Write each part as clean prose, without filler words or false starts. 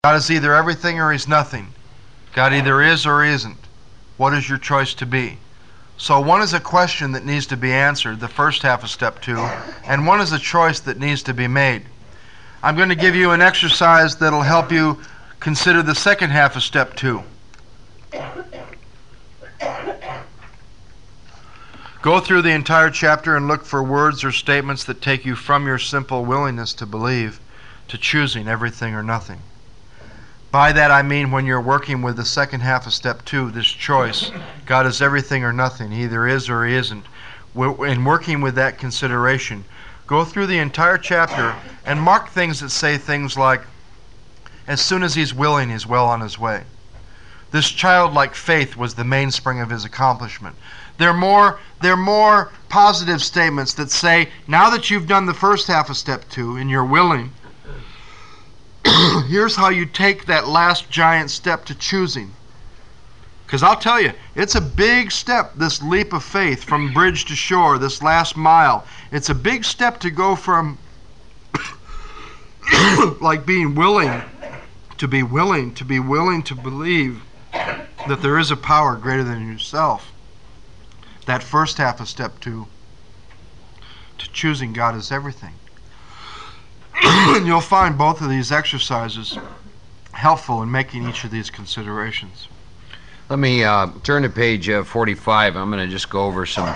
God is either everything or He's nothing. God either is or isn't. What is your choice to be? So one is a question that needs to be answered, the first half of step 2, and one is a choice that needs to be made. I'm going to give you an exercise that'll help you consider the second half of step 2. Go through the entire chapter and look for words or statements that take you from your simple willingness to believe to choosing everything or nothing. By that I mean when you're working with the second half of step 2, this choice, God is everything or nothing, He either is or He isn't. In working with that consideration, go through the entire chapter and mark things that say things like, as soon as He's willing, He's well on His way. This childlike faith was the mainspring of His accomplishment. There are more positive statements that say, now that you've done the first half of step 2 and you're willing, here's how you take that last giant step to choosing. Because I'll tell you, it's a big step, this leap of faith from bridge to shore, this last mile. It's a big step to go from like being willing to willing to believe that there is a power greater than yourself. That first half of step 2, to choosing God as everything. And you'll find both of these exercises helpful in making each of these considerations. Let me turn to page 45. I'm going to just go over some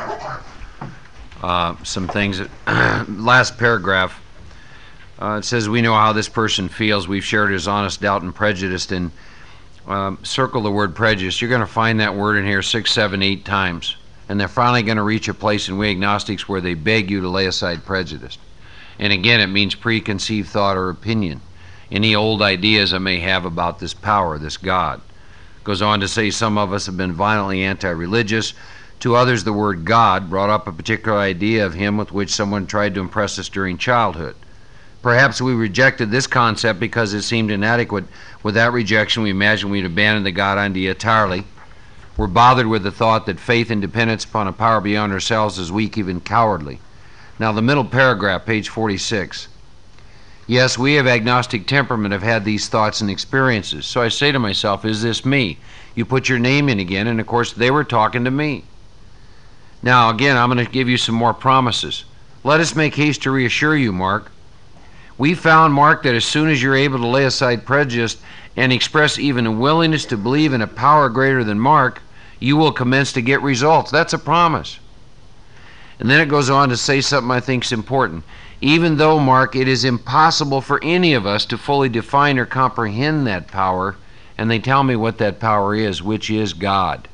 things. Last paragraph. It says, we know how this person feels. We've shared his honest doubt and prejudice. And circle the word prejudice. You're going to find that word in here 6, 7, 8 times. And they're finally going to reach a place in We Agnostics where they beg you to lay aside prejudice. And again, it means preconceived thought or opinion. Any old ideas I may have about this power, this God. Goes on to say some of us have been violently anti-religious. To others, the word God brought up a particular idea of Him with which someone tried to impress us during childhood. Perhaps we rejected this concept because it seemed inadequate. With that rejection, we imagined we'd abandon the God idea entirely. We're bothered with the thought that faith and dependence upon a power beyond ourselves is weak, even cowardly. Now the middle paragraph, page 46. Yes, we of agnostic temperament have had these thoughts and experiences. So I say to myself, is this me? You put your name in again, and of course they were talking to me. Now again, I'm going to give you some more promises. Let us make haste to reassure you, Mark. We found, Mark, that as soon as you're able to lay aside prejudice and express even a willingness to believe in a power greater than Mark, you will commence to get results. That's a promise. And then it goes on to say something I think is important. Even though, Mark, it is impossible for any of us to fully define or comprehend that power, and they tell me what that power is, which is God.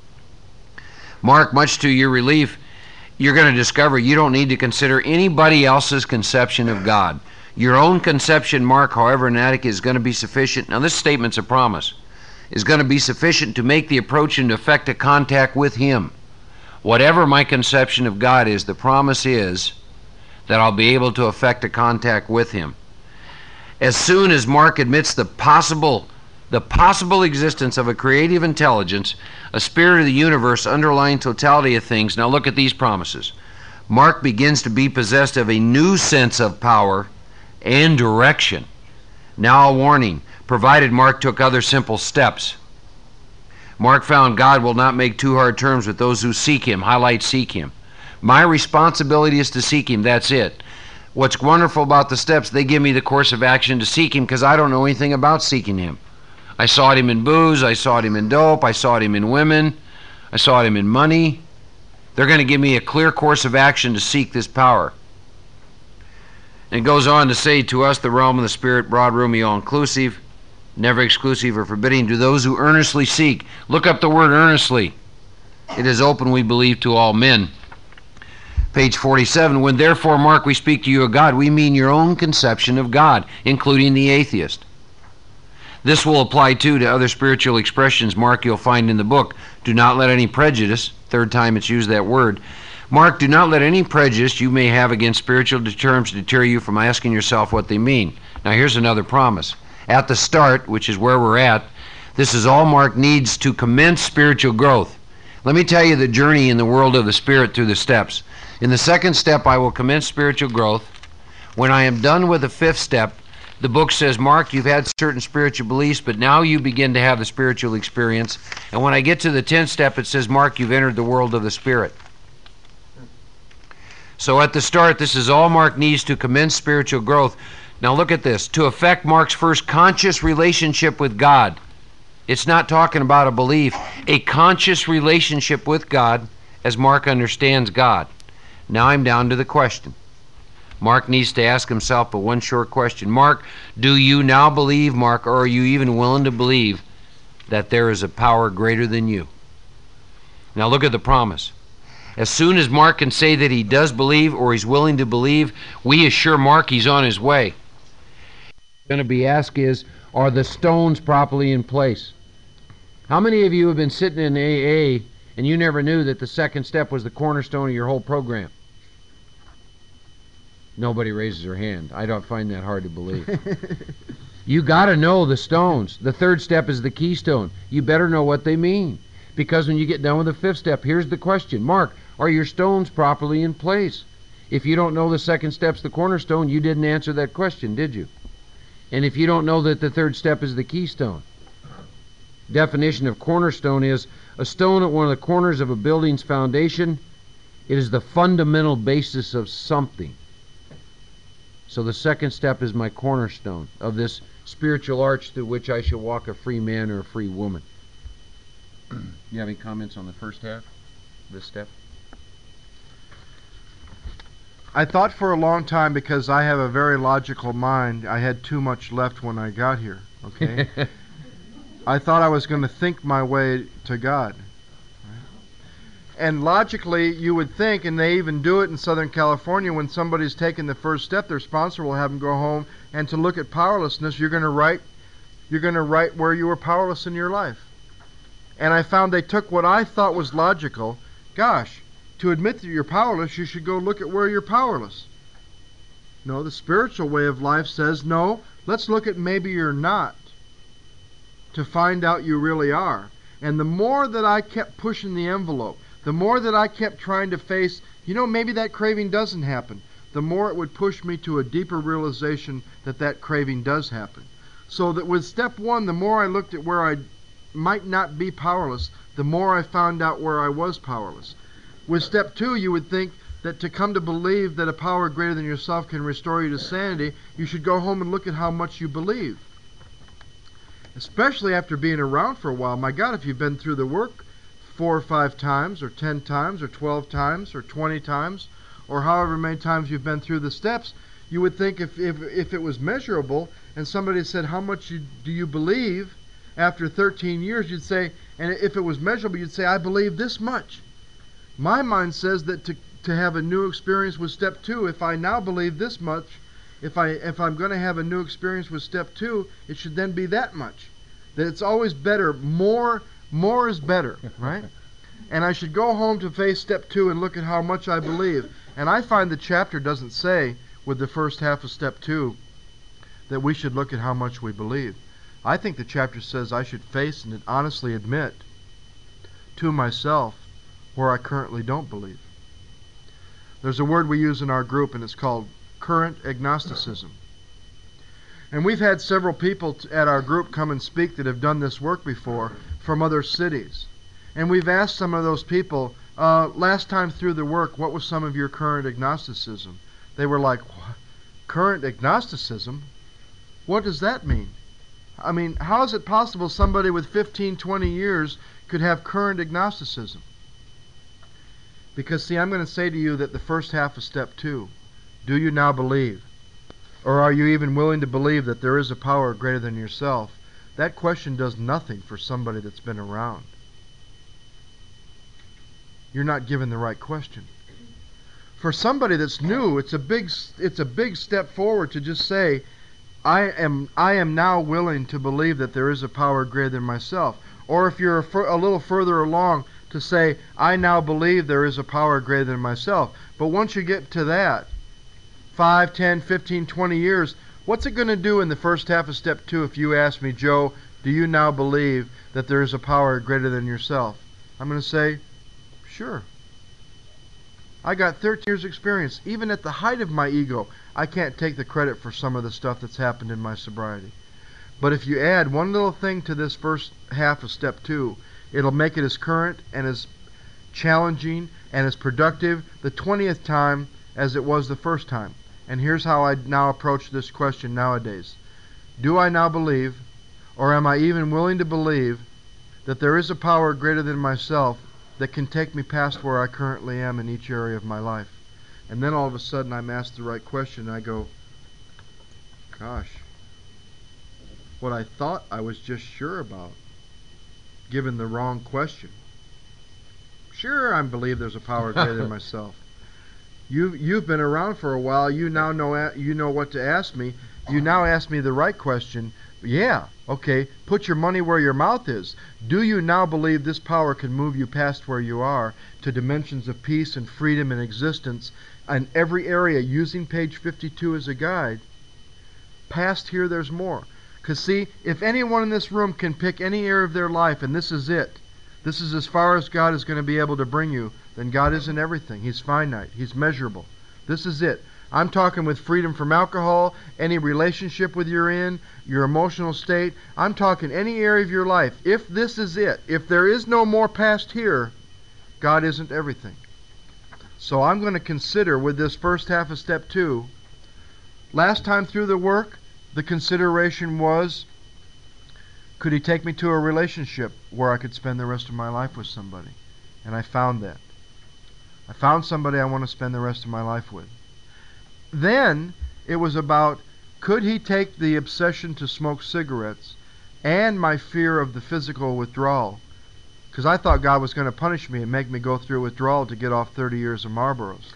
Mark, much to your relief, you're going to discover you don't need to consider anybody else's conception of God. Your own conception, Mark, however inadequate, is going to be sufficient. Now this statement's a promise. Is going to be sufficient to make the approach and effect a contact with Him. Whatever my conception of God is, the promise is that I'll be able to effect a contact with Him. As soon as Mark admits the possible existence of a creative intelligence, a spirit of the universe underlying totality of things, now look at these promises. Mark begins to be possessed of a new sense of power and direction. Now a warning, provided Mark took other simple steps. Mark found God will not make too hard terms with those who seek Him. Highlight seek Him. My responsibility is to seek Him. That's it. What's wonderful about the steps, they give me the course of action to seek Him because I don't know anything about seeking Him. I sought Him in booze. I sought Him in dope. I sought Him in women. I sought Him in money. They're going to give me a clear course of action to seek this power. And it goes on to say, to us the realm of the Spirit, broad, roomy, all-inclusive, never exclusive or forbidding, to those who earnestly seek. Look up the word earnestly. It is open, we believe, to all men. Page 47, when therefore, Mark, we speak to you of God, we mean your own conception of God, including the atheist. This will apply too to other spiritual expressions, Mark, you'll find in the book. Do not let any prejudice, third time it's used that word. Mark, do not let any prejudice you may have against spiritual terms deter you from asking yourself what they mean. Now here's another promise. At the start, which is where we're at, this is all Mark needs to commence spiritual growth. Let me tell you the journey in the world of the Spirit through the steps. In the second step, I will commence spiritual growth. When I am done with the fifth step, The book says, Mark, you've had certain spiritual beliefs, but now you begin to have the spiritual experience. And when I get to the 10th step, it says, Mark, you've entered the world of the Spirit. So at the start, this is all Mark needs to commence spiritual growth. Now look at this. To affect Mark's first conscious relationship with God. It's not talking about a belief. A conscious relationship with God as Mark understands God. Now I'm down to the question. Mark needs to ask himself but one short question. Mark, do you now believe, Mark, or are you even willing to believe that there is a power greater than you? Now look at the promise. As soon as Mark can say that he does believe or he's willing to believe, we assure Mark he's on his way. Going to be asked is, are the stones properly in place? How many of you have been sitting in AA and you never knew that the second step was the cornerstone of your whole program? Nobody raises their hand. I don't find that hard to believe. You got to know the stones. The third step is the keystone. You better know what they mean. Because when you get done with the fifth step, here's the question. Mark, are your stones properly in place? If you don't know the second step's the cornerstone, you didn't answer that question, did you? And if you don't know that the third step is the keystone. Definition of cornerstone is a stone at one of the corners of a building's foundation. It is the fundamental basis of something. So the second step is my cornerstone of this spiritual arch through which I shall walk a free man or a free woman. You have any comments on the first half, this step? I thought for a long time, because I have a very logical mind, I had too much left when I got here, okay? I thought I was going to think my way to God. And logically, you would think, and they even do it in Southern California, when somebody's taken the first step, their sponsor will have them go home and to look at powerlessness, you're going to write where you were powerless in your life. And I found they took what I thought was logical. Gosh, to admit that you're powerless, you should go look at where you're powerless. No, the spiritual way of life says, no, let's look at maybe you're not, to find out you really are. And the more that I kept pushing the envelope, the more that I kept trying to face, maybe that craving doesn't happen, the more it would push me to a deeper realization that that craving does happen. So that with step one, the more I looked at where I might not be powerless, the more I found out where I was powerless. With step two, you would think that to come to believe that a power greater than yourself can restore you to sanity, you should go home and look at how much you believe. Especially after being around for a while. My God, if you've been through the work 4 or 5 times, or 10 times, or 12 times, or 20 times, or however many times you've been through the steps, you would think if it was measurable, and somebody said, how much do you believe? After 13 years, you'd say, and if it was measurable, you'd say, I believe this much. My mind says that to have a new experience with step two, if I now believe this much, if I'm going to have a new experience with step two, it should then be that much. That it's always better. More is better, right? And I should go home to face step two and look at how much I believe. And I find the chapter doesn't say, with the first half of step two, that we should look at how much we believe. I think the chapter says I should face and honestly admit to myself where I currently don't believe. There's a word we use in our group, and it's called current agnosticism. And we've had several people at our group come and speak that have done this work before from other cities. And we've asked some of those people, last time through the work, what was some of your current agnosticism? They were like, current agnosticism? What does that mean? I mean, how is it possible somebody with 15, 20 years could have current agnosticism? Because, see, I'm going to say to you that the first half of step two, do you now believe? Or are you even willing to believe that there is a power greater than yourself? That question does nothing for somebody that's been around. You're not given the right question. For somebody that's new, it's a big step forward to just say, I am now willing to believe that there is a power greater than myself. Or if you're a little further along, to say, I now believe there is a power greater than myself. But once you get to that, 5, 10, 15, 20 years, what's it going to do in the first half of step two if you ask me, Joe, do you now believe that there is a power greater than yourself? I'm going to say, sure. I got 13 years experience. Even at the height of my ego, I can't take the credit for some of the stuff that's happened in my sobriety. But if you add one little thing to this first half of step 2, it'll make it as current and as challenging and as productive the 20th time as it was the first time. And here's how I now approach this question nowadays. Do I now believe, or am I even willing to believe, that there is a power greater than myself that can take me past where I currently am in each area of my life? And then all of a sudden I'm asked the right question and I go, gosh, what I thought I was just sure about, given the wrong question. Sure, I believe there's a power greater than myself. You've been around for a while. You now know what to ask me. You now ask me the right question. Yeah, okay. Put your money where your mouth is. Do you now believe this power can move you past where you are to dimensions of peace and freedom and existence in every area, using page 52 as a guide? Past here, there's more. Because see, if anyone in this room can pick any area of their life, and this is it, this is as far as God is going to be able to bring you, then God isn't everything. He's finite. He's measurable. This is it. I'm talking with freedom from alcohol, any relationship with you're in, your emotional state. I'm talking any area of your life. If this is it, if there is no more past here, God isn't everything. So I'm going to consider with this first half of step 2, last time through the work, the consideration was, could he take me to a relationship where I could spend the rest of my life with somebody? And I found that. I found somebody I want to spend the rest of my life with. Then it was about, could he take the obsession to smoke cigarettes and my fear of the physical withdrawal? Because I thought God was going to punish me and make me go through withdrawal to get off 30 years of Marlboros.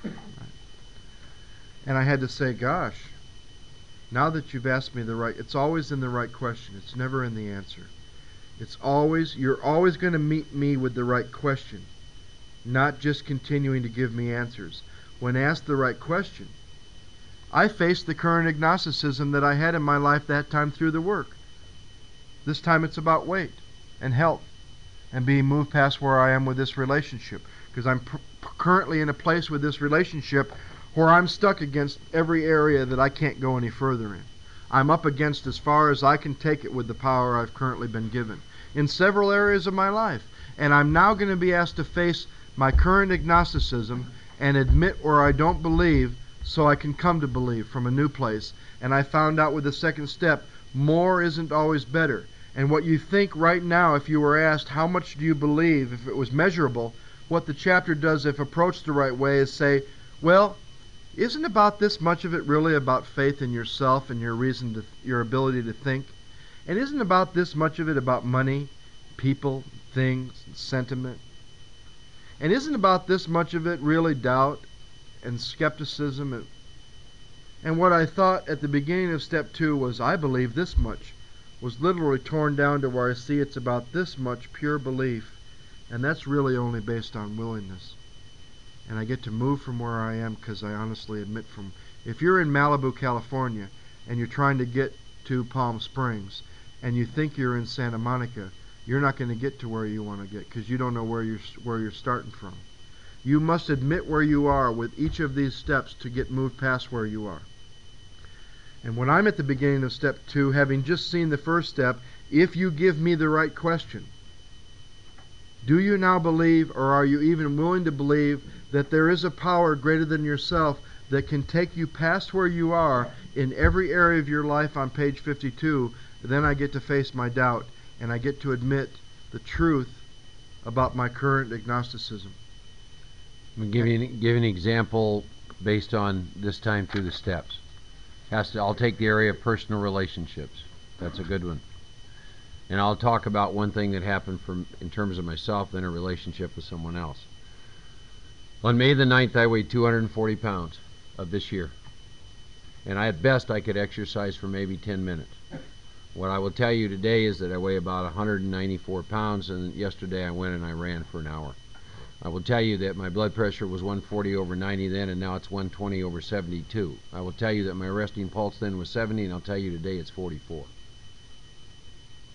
And I had to say, gosh, now that you've asked me the right, it's always in the right question. It's never in the answer. You're always going to meet me with the right question, not just continuing to give me answers. When asked the right question, I faced the current agnosticism that I had in my life that time through the work. This time it's about weight and health and being moved past where I am with this relationship. Because I'm currently in a place with this relationship where I'm stuck against every area that I can't go any further in. I'm up against as far as I can take it with the power I've currently been given in several areas of my life. And I'm now going to be asked to face my current agnosticism and admit where I don't believe so I can come to believe from a new place. And I found out with the second step, more isn't always better. And what you think right now, if you were asked how much do you believe, if it was measurable, what the chapter does if approached the right way is say, well, isn't about this much of it really about faith in yourself and your ability to think? And isn't about this much of it about money, people, things, sentiment? And isn't about this much of it really doubt and skepticism? And what I thought at the beginning of step 2 was, I believe this much, was literally torn down to where I see it's about this much pure belief. And that's really only based on willingness. And I get to move from where I am because I honestly admit if you're in Malibu, California, and you're trying to get to Palm Springs, and you think you're in Santa Monica, you're not going to get to where you want to get because you don't know where you're starting from. You must admit where you are with each of these steps to get moved past where you are. And when I'm at the beginning of step 2, having just seen the first step, if you give me the right question, do you now believe, or are you even willing to believe, that there is a power greater than yourself that can take you past where you are in every area of your life on page 52? Then I get to face my doubt, and I get to admit the truth about my current agnosticism. I'm going to give you an example based on this time through the steps. I'll take the area of personal relationships. That's a good one. And I'll talk about one thing that happened in terms of myself in a relationship with someone else. On May the 9th, I weighed 240 pounds of this year. And at best, I could exercise for maybe 10 minutes. What I will tell you today is that I weigh about 194 pounds, and yesterday I went and I ran for an hour. I will tell you that my blood pressure was 140 over 90 then, and now it's 120 over 72. I will tell you that my resting pulse then was 70, and I'll tell you today it's 44.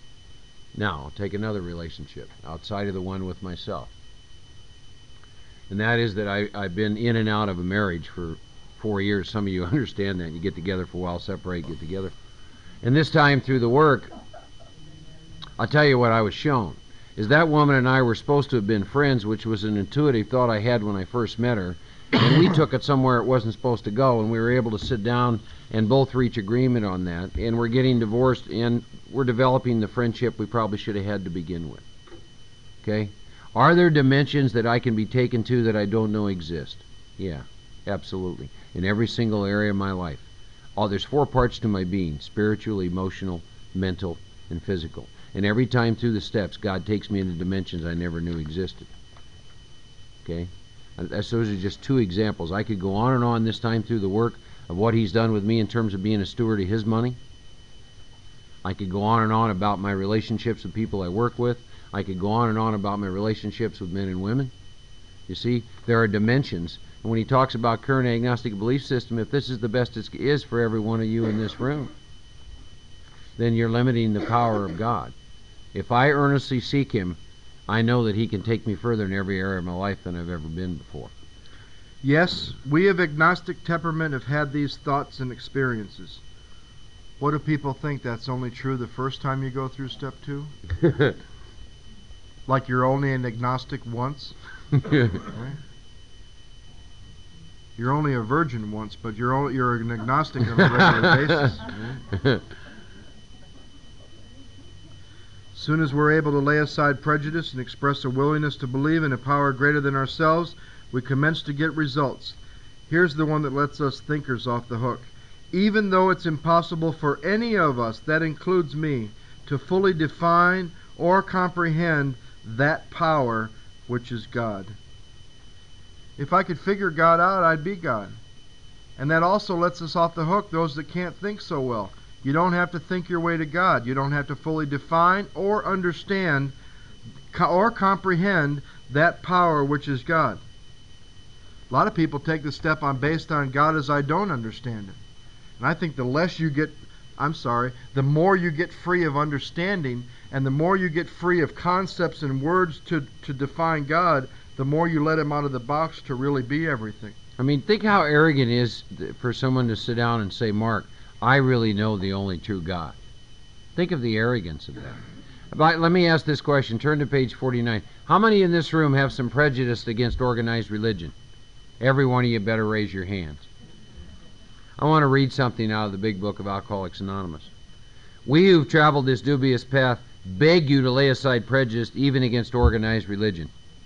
Now, I'll take another relationship outside of the one with myself. and that is that I've been in and out of a marriage for 4 years. Some of you understand that. You get together for a while, separate, get together. And this time through the work, I'll tell you what I was shown, is that woman and I were supposed to have been friends, which was an intuitive thought I had when I first met her, and we took it somewhere it wasn't supposed to go, and we were able to sit down and both reach agreement on that, and we're getting divorced, and we're developing the friendship we probably should have had to begin with. Okay? Are there dimensions that I can be taken to that I don't know exist? Yeah, absolutely. In every single area of my life. There's 4 parts to my being: spiritual, emotional, mental, and physical. And every time through the steps, God takes me into dimensions I never knew existed. Okay? Those are just 2 examples. I could go on and on this time through the work of what He's done with me in terms of being a steward of His money. I could go on and on about my relationships with people I work with. I could go on and on about my relationships with men and women. You see, there are dimensions. And when he talks about current agnostic belief system, if this is the best it is for every one of you in this room, then you're limiting the power of God. If I earnestly seek Him, I know that He can take me further in every area of my life than I've ever been before. Yes, we of agnostic temperament have had these thoughts and experiences. What do people think? That's only true the first time you go through step 2? Like you're only an agnostic once? Right? You're only a virgin once, but you're an agnostic on a regular basis. Right? As soon as we're able to lay aside prejudice and express a willingness to believe in a power greater than ourselves, we commence to get results. Here's the one that lets us thinkers off the hook. Even though it's impossible for any of us, that includes me, to fully define or comprehend that power which is God. If I could figure God out, I'd be God. And that also lets us off the hook, those that can't think so well. You don't have to think your way to God. You don't have to fully define or understand or comprehend that power which is God. A lot of people take the step based on God as I don't understand it. And I think the more you get free of understanding, and the more you get free of concepts and words to define God, the more you let Him out of the box to really be everything. I mean, think how arrogant it is for someone to sit down and say, Mark, I really know the only true God. Think of the arrogance of that. But let me ask this question. Turn to page 49. How many in this room have some prejudice against organized religion? Every one of you better raise your hands. I want to read something out of the big book of Alcoholics Anonymous. We who've traveled this dubious path beg you to lay aside prejudice even against organized religion.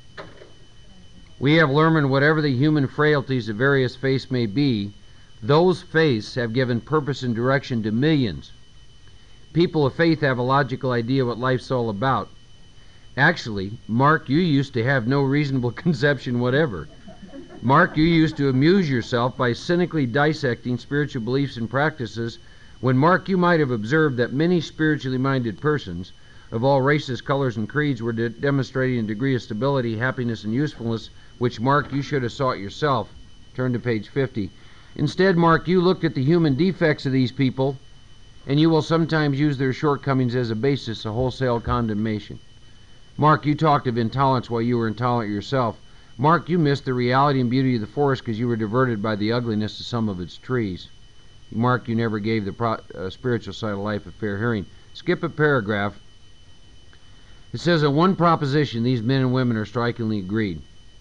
We have learned whatever the human frailties of various faiths may be, those faiths have given purpose and direction to millions. People of faith have a logical idea what life's all about. Actually, Mark, you used to have no reasonable conception whatever. Mark, you used to amuse yourself by cynically dissecting spiritual beliefs and practices when, Mark, you might have observed that many spiritually minded persons of all races, colors, and creeds were demonstrating a degree of stability, happiness, and usefulness, which, Mark, you should have sought yourself. Turn to page 50. Instead, Mark, you looked at the human defects of these people, and you will sometimes use their shortcomings as a basis of wholesale condemnation. Mark, you talked of intolerance while you were intolerant yourself. Mark, you missed the reality and beauty of the forest because you were diverted by the ugliness of some of its trees. Mark, you never gave the spiritual side of life a fair hearing. Skip a paragraph. It says, on one proposition, these men and women are strikingly agreed.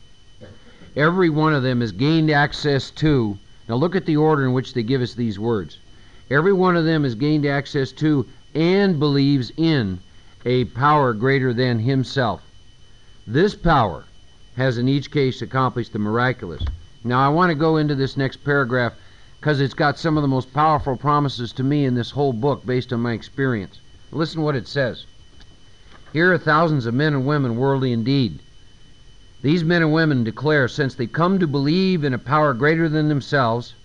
Every one of them has gained access to, now look at the order in which they give us these words. Every one of them has gained access to and believes in a power greater than himself. This power has in each case accomplished the miraculous. Now I want to go into this next paragraph because it's got some of the most powerful promises to me in this whole book based on my experience. Listen what it says. Here are thousands of men and women, worldly indeed. These men and women declare, since they come to believe in a power greater than themselves,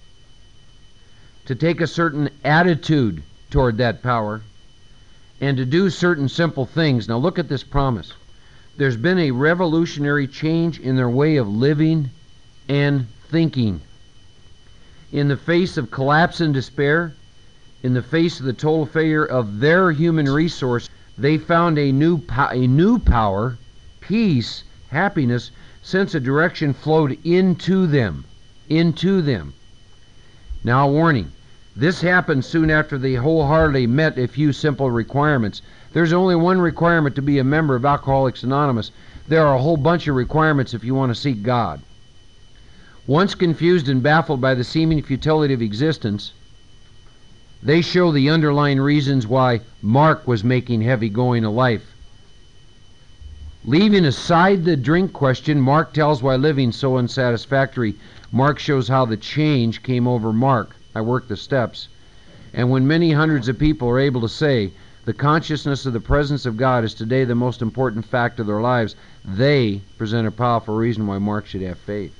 to take a certain attitude toward that power, and to do certain simple things. Now look at this promise. There's been a revolutionary change in their way of living and thinking. In the face of collapse and despair, in the face of the total failure of their human resource, they found a new power, peace, happiness, since a direction flowed into them. Into them. Now, warning. This happened soon after they wholeheartedly met a few simple requirements. There's only one requirement to be a member of Alcoholics Anonymous. There are a whole bunch of requirements if you want to seek God. Once confused and baffled by the seeming futility of existence, they show the underlying reasons why Mark was making heavy going of life. Leaving aside the drink question, Mark tells why living so unsatisfactory. Mark shows how the change came over Mark. I worked the steps. And when many hundreds of people are able to say the consciousness of the presence of God is today the most important fact of their lives, they present a powerful reason why Mark should have faith.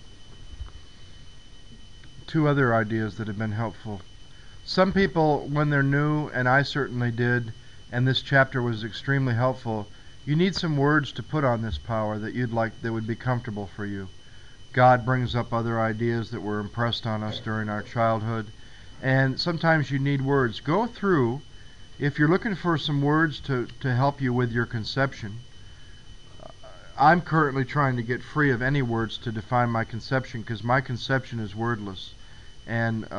Two other ideas that have been helpful. Some people, when they're new, and I certainly did, and this chapter was extremely helpful, you need some words to put on this power that you'd like, that would be comfortable for you. God brings up other ideas that were impressed on us during our childhood, and sometimes you need words. Go through, if you're looking for some words to help you with your conception. I'm currently trying to get free of any words to define my conception, because my conception is wordless, and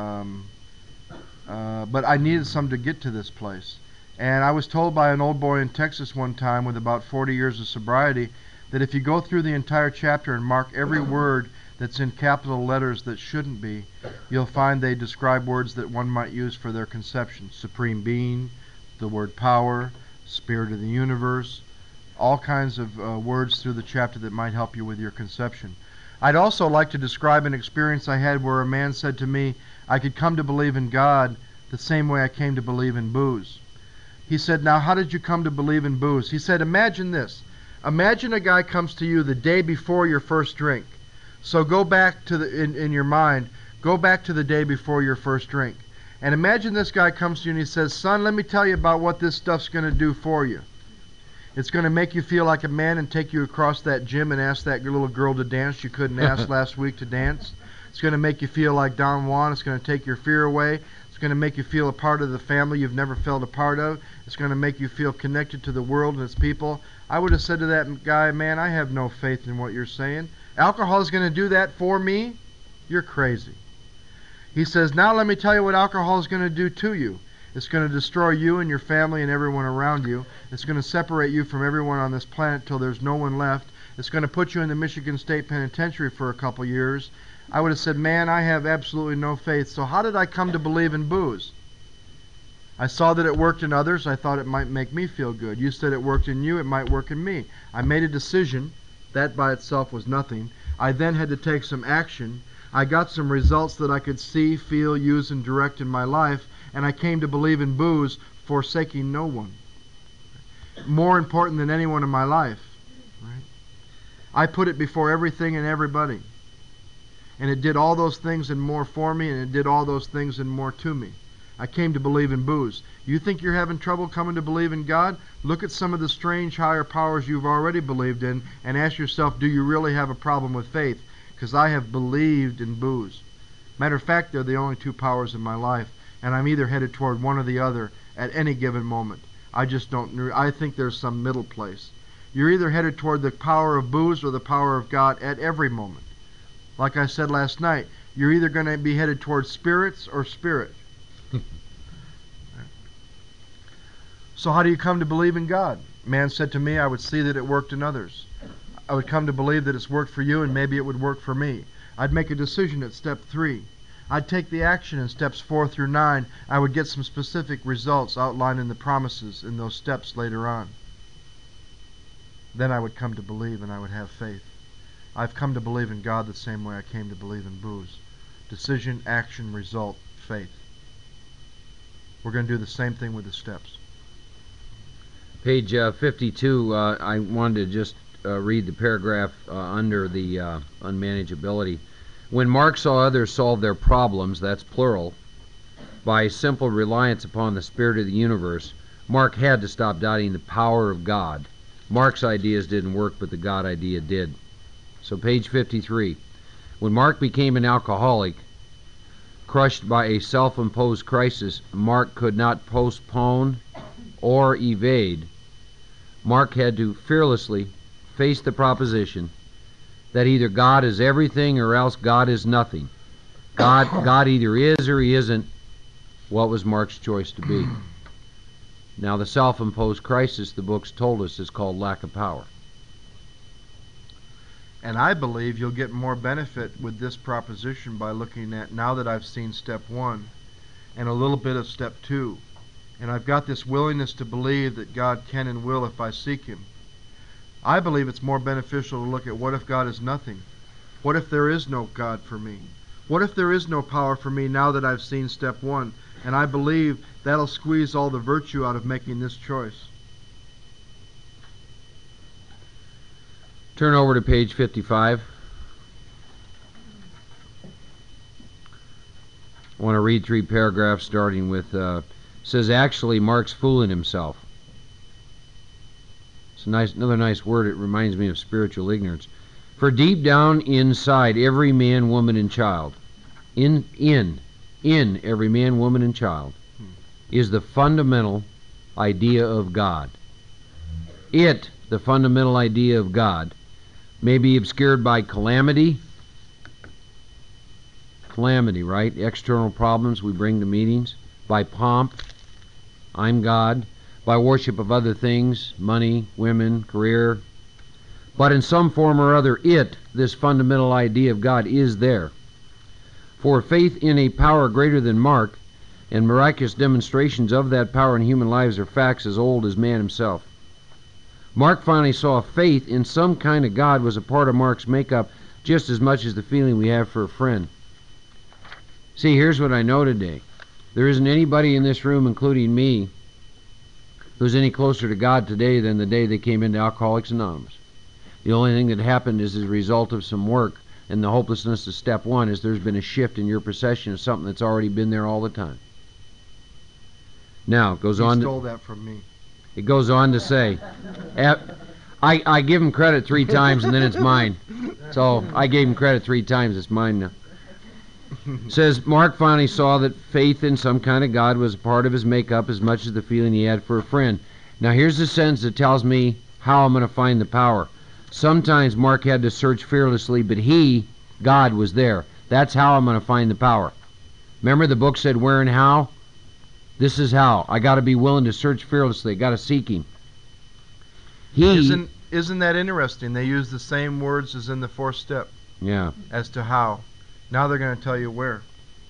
but I needed some to get to this place. And I was told by an old boy in Texas one time with about 40 years of sobriety that if you go through the entire chapter and mark every word that's in capital letters that shouldn't be, you'll find they describe words that one might use for their conception. Supreme Being, the word power, Spirit of the universe, all kinds of words through the chapter that might help you with your conception. I'd also like to describe an experience I had where a man said to me, I could come to believe in God the same way I came to believe in booze. He said, now how did you come to believe in booze? He said, imagine this. Imagine a guy comes to you the day before your first drink. So go back to in your mind, go back to the day before your first drink. And imagine this guy comes to you and he says, son, let me tell you about what this stuff's going to do for you. It's going to make you feel like a man and take you across that gym and ask that little girl to dance you couldn't ask last week to dance. It's going to make you feel like Don Juan. It's going to take your fear away. It's going to make you feel a part of the family you've never felt a part of. It's going to make you feel connected to the world and its people. I would have said to that guy, man, I have no faith in what you're saying. Alcohol is going to do that for me? You're crazy. He says, now let me tell you what alcohol is going to do to you. It's going to destroy you and your family and everyone around you. It's going to separate you from everyone on this planet till there's no one left. It's going to put you in the Michigan State Penitentiary for a couple years. I would have said, man, I have absolutely no faith. So how did I come to believe in booze? I saw that it worked in others. I thought it might make me feel good. You said it worked in you. It might work in me. I made a decision. That by itself was nothing. I then had to take some action. I got some results that I could see, feel, use, and direct in my life. And I came to believe in booze, forsaking no one. More important than anyone in my life. Right? I put it before everything and everybody. And it did all those things and more for me, and it did all those things and more to me. I came to believe in booze. You think you're having trouble coming to believe in God? Look at some of the strange higher powers you've already believed in and ask yourself, do you really have a problem with faith? Because I have believed in booze. Matter of fact, they're the only two powers in my life, and I'm either headed toward one or the other at any given moment. I just don't, I think there's some middle place. You're either headed toward the power of booze or the power of God at every moment. Like I said last night, you're either going to be headed towards spirits or spirit. So how do you come to believe in God? Man said to me, I would see that it worked in others. I would come to believe that it's worked for you and maybe it would work for me. I'd make a decision at step 3. I'd take the action in steps 4 through 9. I would get some specific results outlined in the promises in those steps later on. Then I would come to believe and I would have faith. I've come to believe in God the same way I came to believe in booze. Decision, action, result, faith. We're going to do the same thing with the steps. Page 52, I wanted to just read the paragraph under the unmanageability. When Mark saw others solve their problems, that's plural, by simple reliance upon the Spirit of the universe, Mark had to stop doubting the power of God. Mark's ideas didn't work, but the God idea did. So page 53. When Mark became an alcoholic, crushed by a self-imposed crisis, Mark could not postpone or evade. Mark had to fearlessly face the proposition that either God is everything or else God is nothing. God either is or he isn't. What was Mark's choice to be? Now, the self-imposed crisis the book's told us is called lack of power. And I believe you'll get more benefit with this proposition by looking at, now that I've seen step 1 and a little bit of step 2, and I've got this willingness to believe that God can and will if I seek him. I believe it's more beneficial to look at, what if God is nothing? What if there is no God for me? What if there is no power for me now that I've seen step 1? And I believe that'll squeeze all the virtue out of making this choice. Turn over to page 55. I want to read 3 paragraphs starting with, says, actually, Mark's fooling himself. It's another nice word. It reminds me of spiritual ignorance. For deep down inside every man, woman, and child, in every man, woman, and child, is the fundamental idea of God. The fundamental idea of God, may be obscured by calamity, right? External problems we bring to meetings. By pomp, I'm God. By worship of other things, money, women, career. But in some form or other, this fundamental idea of God, is there. For faith in a power greater than Mark, and miraculous demonstrations of that power in human lives, are facts as old as man himself. Mark finally saw faith in some kind of God was a part of Mark's makeup just as much as the feeling we have for a friend. See, here's what I know today. There isn't anybody in this room, including me, who's any closer to God today than the day they came into Alcoholics Anonymous. The only thing that happened is as a result of some work, and the hopelessness of step 1 is there's been a shift in your perception of something that's already been there all the time. Now, it goes on. He stole that from me. It goes on to say, I give him credit 3 times and then it's mine. So I gave him credit 3 times, it's mine now. It says, Mark finally saw that faith in some kind of God was a part of his makeup as much as the feeling he had for a friend. Now here's the sentence that tells me how I'm going to find the power. Sometimes Mark had to search fearlessly, but God, was there. That's how I'm going to find the power. Remember the book said where and how? This is how. I got to be willing to search fearlessly. I got to seek him. Isn't that interesting? They use the same words as in the 4th step. Yeah. As to how. Now they're going to tell you where.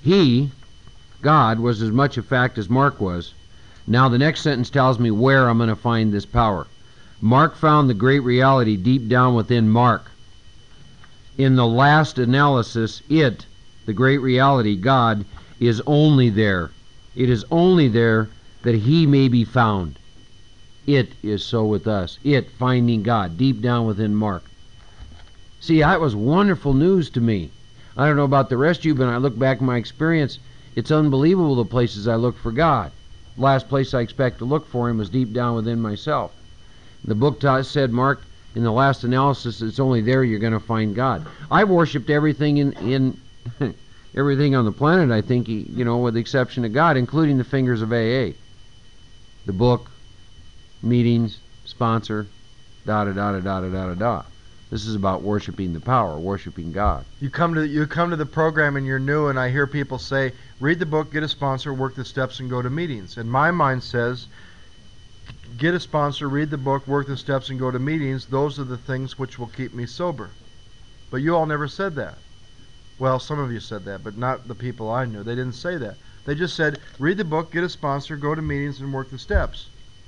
God, was as much a fact as Mark was. Now the next sentence tells me where I'm going to find this power. Mark found the great reality deep down within Mark. In the last analysis, the great reality, God, is only there. It is only there that he may be found. It is so with us. Finding God deep down within Mark. See, that was wonderful news to me. I don't know about the rest of you, but when I look back at my experience, it's unbelievable the places I look for God. The last place I expect to look for him was deep down within myself. The book said, Mark, in the last analysis, it's only there you're going to find God. I've worshipped everything in everything on the planet, I think, with the exception of God, including the fingers of AA. The book, meetings, sponsor, da-da-da-da-da-da-da-da. This is about worshiping the power, worshiping God. You come to the program and you're new, and I hear people say, read the book, get a sponsor, work the steps, and go to meetings. And my mind says, get a sponsor, read the book, work the steps, and go to meetings. Those are the things which will keep me sober. But you all never said that. Well, some of you said that, but not the people I knew. They didn't say that. They just said, read the book, get a sponsor, go to meetings, and work the steps.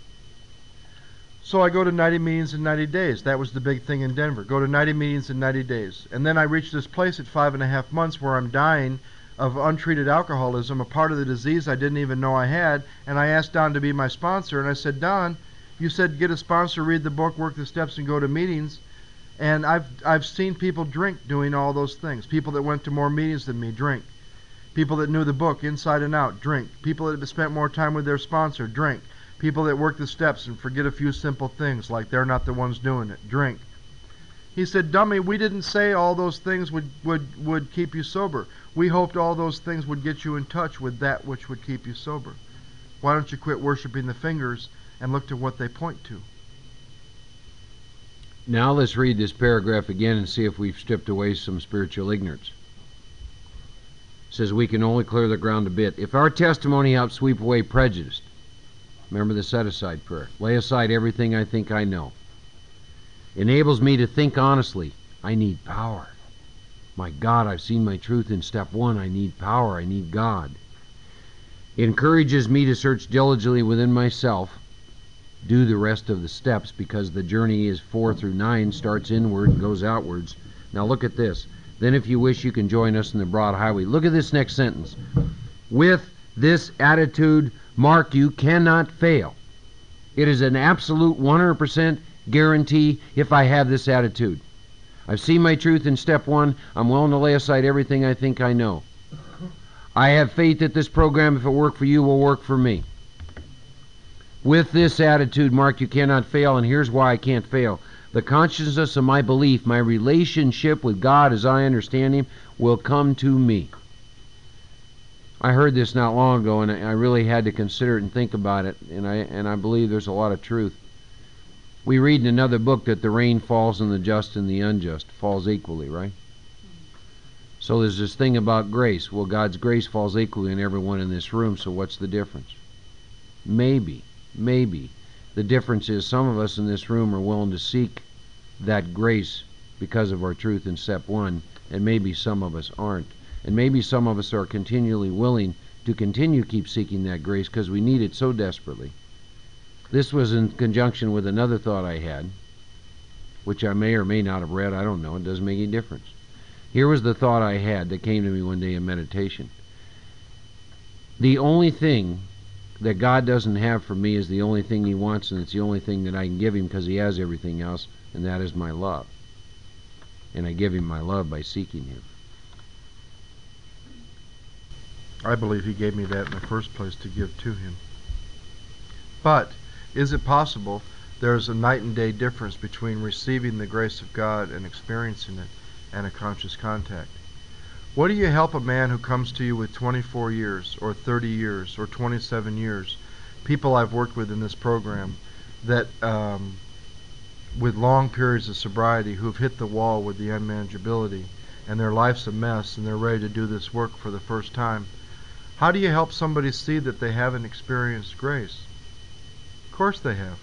So I go to 90 meetings in 90 days. That was the big thing in Denver. Go to 90 meetings in 90 days. And then I reached this place at 5.5 months where I'm dying of untreated alcoholism, a part of the disease I didn't even know I had. And I asked Don to be my sponsor. And I said, Don, you said get a sponsor, read the book, work the steps, and go to meetings. And I've seen people drink doing all those things. People that went to more meetings than me, drink. People that knew the book inside and out, drink. People that spent more time with their sponsor, drink. People that work the steps and forget a few simple things like they're not the ones doing it, drink. He said, dummy, we didn't say all those things would keep you sober. We hoped all those things would get you in touch with that which would keep you sober. Why don't you quit worshiping the fingers and look to what they point to? Now let's read this paragraph again and see if we've stripped away some spiritual ignorance. It says we can only clear the ground a bit. If our testimony helps sweep away prejudice, remember the set-aside prayer, lay aside everything I think I know, enables me to think honestly, I need power. My God, I've seen my truth in step 1. I need power. I need God. Encourages me to search diligently within myself, do the rest of the steps, because the journey is 4 through 9, starts inward and goes outwards. Now look at this. Then if you wish, you can join us in the broad highway. Look at this next sentence. With this attitude, Mark, you cannot fail. It is an absolute 100% guarantee if I have this attitude. I've seen my truth in step 1. I'm willing to lay aside everything I think I know. I have faith that this program, if it worked for you, will work for me. With this attitude, Mark, you cannot fail, and here's why I can't fail. The consciousness of my belief, my relationship with God as I understand Him, will come to me. I heard this not long ago, and I really had to consider it and think about it, and I believe there's a lot of truth. We read in another book that the rain falls on the just and the unjust, falls equally, right? So there's this thing about grace. Well, God's grace falls equally on everyone in this room, so what's the difference? Maybe. The difference is some of us in this room are willing to seek that grace because of our truth in step 1, and maybe some of us aren't. And maybe some of us are continually willing to keep seeking that grace because we need it so desperately. This was in conjunction with another thought I had, which I may or may not have read. I don't know. It doesn't make any difference. Here was the thought I had that came to me one day in meditation. The only thing that God doesn't have for me is the only thing He wants, and it's the only thing that I can give Him because He has everything else, and that is my love. And I give Him my love by seeking Him. I believe He gave me that in the first place to give to Him. But is it possible there's a night and day difference between receiving the grace of God and experiencing it and a conscious contact? What do you help a man who comes to you with 24 years or 30 years or 27 years? People I've worked with in this program that with long periods of sobriety who've hit the wall with the unmanageability and their life's a mess and they're ready to do this work for the first time. How do you help somebody see that they haven't experienced grace? Of course they have.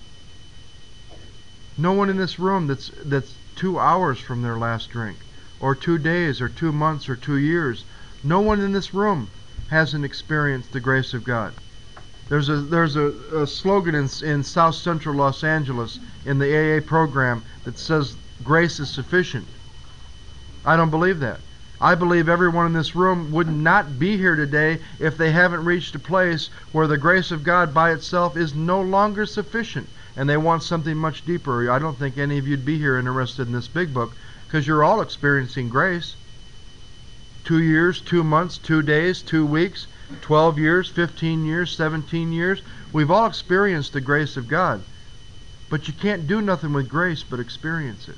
No one in this room that's 2 hours from their last drink, or 2 days, or 2 months, or 2 years. No one in this room hasn't experienced the grace of God. There's a slogan in South Central Los Angeles in the AA program that says, grace is sufficient. I don't believe that. I believe everyone in this room would not be here today if they haven't reached a place where the grace of God by itself is no longer sufficient, and they want something much deeper. I don't think any of you'd be here interested in this big book, because you're all experiencing grace. 2 years, 2 months, 2 days, 2 weeks, 12 years, 15 years, 17 years. We've all experienced the grace of God. But you can't do nothing with grace but experience it.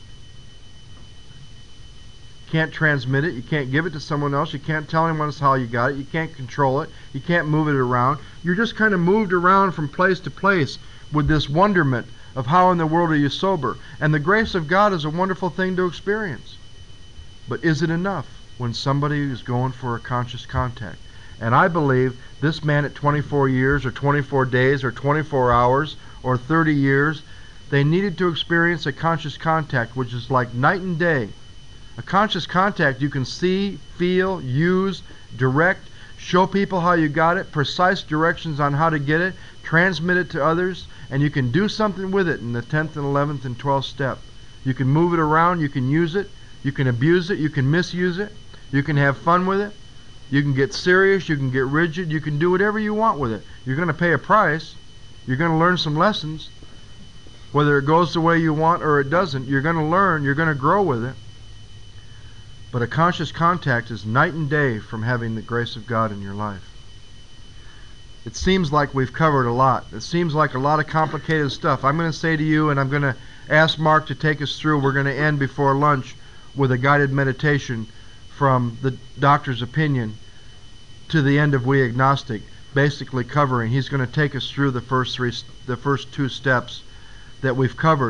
You can't transmit it. You can't give it to someone else. You can't tell anyone else how you got it. You can't control it. You can't move it around. You're just kind of moved around from place to place with this wonderment of how in the world are you sober. And the grace of God is a wonderful thing to experience. But is it enough when somebody is going for a conscious contact? And I believe this man at 24 years or 24 days or 24 hours or 30 years, they needed to experience a conscious contact, which is like night and day. A conscious contact you can see, feel, use, direct, show people how you got it, precise directions on how to get it, transmit it to others, and you can do something with it in the 10th and 11th and 12th step. You can move it around, you can use it, you can abuse it, you can misuse it, you can have fun with it, you can get serious, you can get rigid, you can do whatever you want with it. You're going to pay a price, you're going to learn some lessons. Whether it goes the way you want or it doesn't, you're going to learn, you're going to grow with it. But a conscious contact is night and day from having the grace of God in your life. It seems like we've covered a lot. It seems like a lot of complicated stuff. I'm going to say to you, and I'm going to ask Mark to take us through, we're going to end before lunch with a guided meditation from the doctor's opinion to the end of We Agnostic, basically covering. He's going to take us through the first 2 steps that we've covered.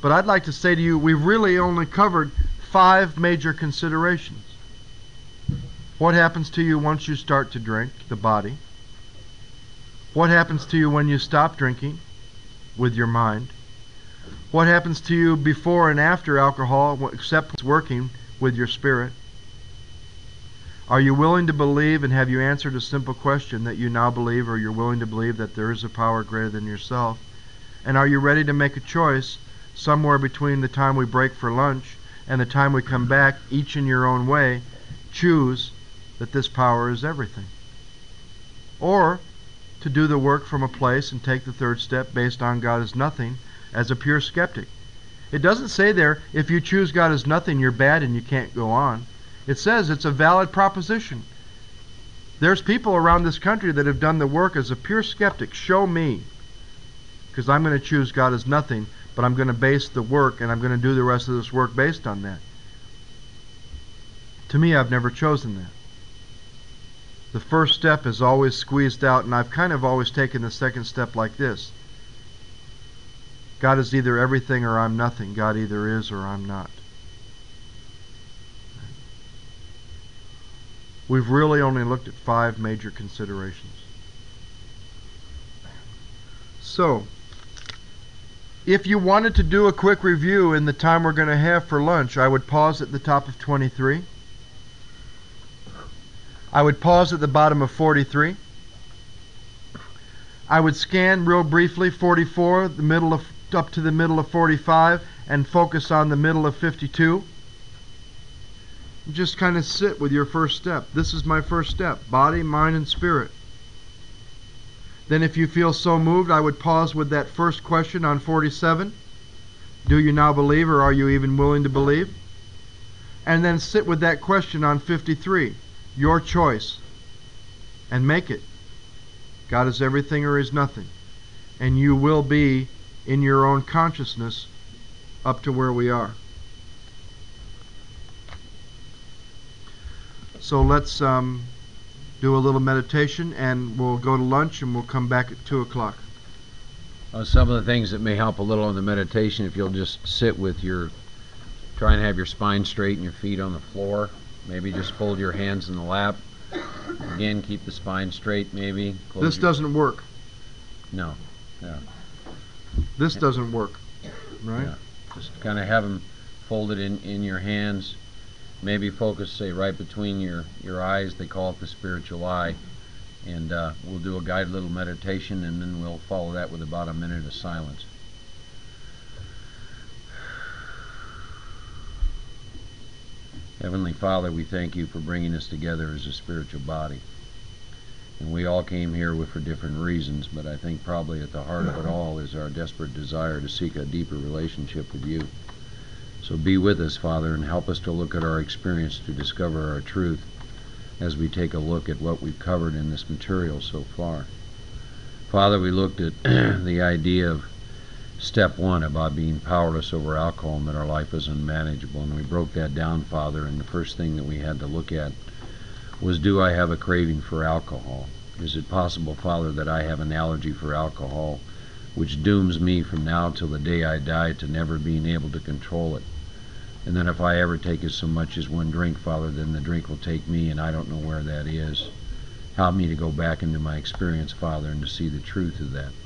But I'd like to say to you, we've really only covered 5 major considerations. What happens to you once you start to drink? The body. What happens to you when you stop drinking? With your mind. What happens to you before and after alcohol, except it's working with your spirit? Are you willing to believe, and have you answered a simple question that you now believe, or you're willing to believe that there is a power greater than yourself? And are you ready to make a choice somewhere between the time we break for lunch and the time we come back, each in your own way, choose that this power is everything? Or to do the work from a place and take the third step based on God is nothing as a pure skeptic. It doesn't say there, if you choose God is nothing, you're bad and you can't go on. It says it's a valid proposition. There's people around this country that have done the work as a pure skeptic. Show me. Because I'm going to choose God as nothing, but I'm going to base the work and I'm going to do the rest of this work based on that. To me, I've never chosen that. The first step is always squeezed out, and I've kind of always taken the second step like this. God is either everything or I'm nothing. God either is or I'm not. We've really only looked at 5 major considerations. So, if you wanted to do a quick review in the time we're going to have for lunch, I would pause at the top of 23. I would pause at the bottom of 43. I would scan real briefly 44, the middle of, up to the middle of 45, and focus on the middle of 52. Just kind of sit with your first step. This is my first step, body, mind, and spirit. Then if you feel so moved, I would pause with that first question on 47. Do you now believe, or are you even willing to believe? And then sit with that question on 53. Your choice. And make it. God is everything or is nothing. And you will be in your own consciousness up to where we are. So let's do a little meditation, and we'll go to lunch, and we'll come back at 2 o'clock. Some of the things that may help a little in the meditation, if you'll just sit with try and have your spine straight and your feet on the floor. Maybe just fold your hands in the lap. Again, keep the spine straight, maybe. This doesn't work. No. Yeah. This doesn't work, right? Yeah. Just kind of have them folded in your hands. Maybe focus, say, right between your eyes. They call it the spiritual eye. And we'll do a guided little meditation, and then we'll follow that with about a minute of silence. Heavenly Father, we thank you for bringing us together as a spiritual body. And we all came here for different reasons, but I think probably at the heart of it all is our desperate desire to seek a deeper relationship with you. So be with us, Father, and help us to look at our experience to discover our truth as we take a look at what we've covered in this material so far. Father, we looked at the idea of step 1 about being powerless over alcohol and that our life is unmanageable, and we broke that down, Father, and the first thing that we had to look at was, do I have a craving for alcohol? Is it possible, Father, that I have an allergy for alcohol which dooms me from now till the day I die to never being able to control it? And then if I ever take so much as one drink, Father, then the drink will take me, and I don't know where that is. Help me to go back into my experience, Father, and to see the truth of that.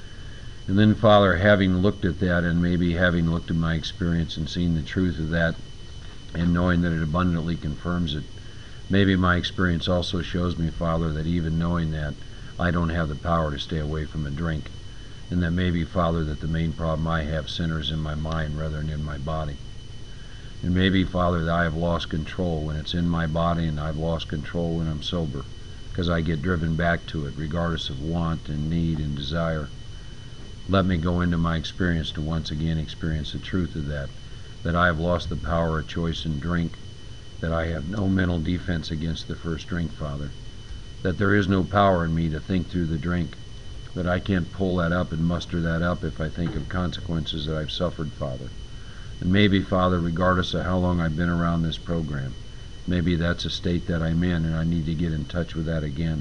And then, Father, having looked at that, and maybe having looked at my experience and seen the truth of that, and knowing that it abundantly confirms it, maybe my experience also shows me, Father, that even knowing that, I don't have the power to stay away from a drink. And that maybe, Father, that the main problem I have centers in my mind rather than in my body. And maybe, Father, that I have lost control when it's in my body, and I've lost control when I'm sober, because I get driven back to it, regardless of want and need and desire. Let me go into my experience to once again experience the truth of that I have lost the power of choice in drink, that I have no mental defense against the first drink, Father, that there is no power in me to think through the drink, that I can't pull that up and muster that up if I think of consequences that I've suffered, Father. And maybe, Father, regardless of how long I've been around this program, maybe that's a state that I'm in, and I need to get in touch with that again.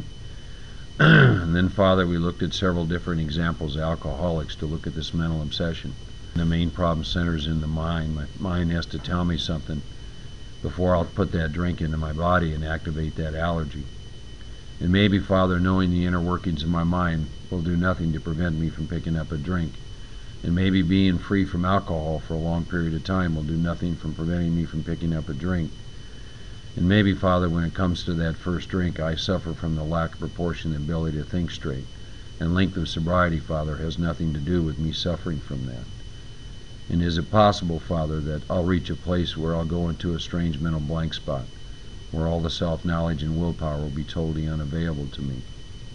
And then, Father, we looked at several different examples of alcoholics to look at this mental obsession. The main problem centers in the mind. My mind has to tell me something before I'll put that drink into my body and activate that allergy. And maybe, Father, knowing the inner workings of my mind will do nothing to prevent me from picking up a drink. And maybe being free from alcohol for a long period of time will do nothing from preventing me from picking up a drink. And maybe, Father, when it comes to that first drink, I suffer from the lack of proportion and ability to think straight. And length of sobriety, Father, has nothing to do with me suffering from that. And is it possible, Father, that I'll reach a place where I'll go into a strange mental blank spot, where all the self-knowledge and willpower will be totally unavailable to me?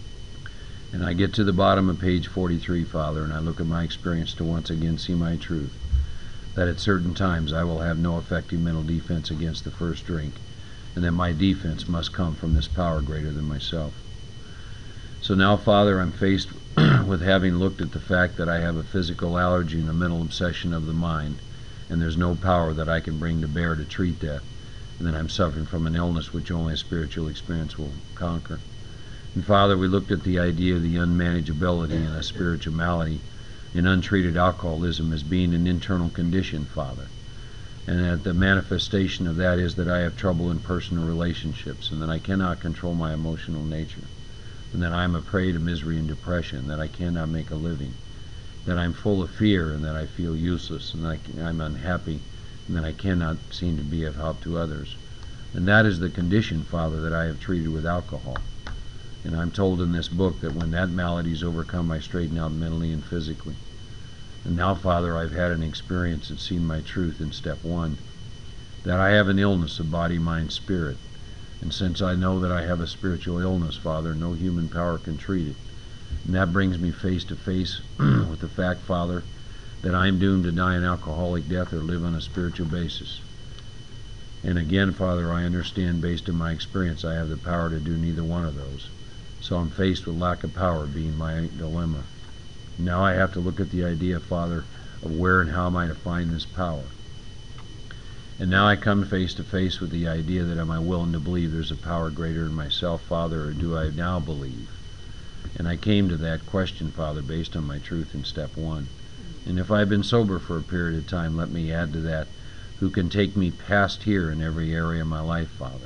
And I get to the bottom of page 43, Father, and I look at my experience to once again see my truth, that at certain times I will have no effective mental defense against the first drink, and that my defense must come from this power greater than myself. So now, Father, I'm faced with having looked at the fact that I have a physical allergy and a mental obsession of the mind, and there's no power that I can bring to bear to treat that, and that I'm suffering from an illness which only a spiritual experience will conquer. And Father, we looked at the idea of the unmanageability and a spiritual malady in untreated alcoholism as being an internal condition, Father, and that the manifestation of that is that I have trouble in personal relationships, and that I cannot control my emotional nature, and that I am a prey to misery and depression, that I cannot make a living, that I'm full of fear, and that I feel useless, and that I'm unhappy, and that I cannot seem to be of help to others. And that is the condition, Father, that I have treated with alcohol. And I'm told in this book that when that malady is overcome, I straighten out mentally and physically. And now, Father, I've had an experience that's seen my truth in step 1, that I have an illness of body, mind, spirit. And since I know that I have a spiritual illness, Father, no human power can treat it. And that brings me face to face with the fact, Father, that I'm doomed to die an alcoholic death or live on a spiritual basis. And again, Father, I understand based on my experience I have the power to do neither one of those. So I'm faced with lack of power being my dilemma. Now I have to look at the idea, Father, of where and how am I to find this power. And now I come face to face with the idea that am I willing to believe there's a power greater than myself, Father, or do I now believe? And I came to that question, Father, based on my truth in step 1. And if I've been sober for a period of time, let me add to that, who can take me past here in every area of my life, Father.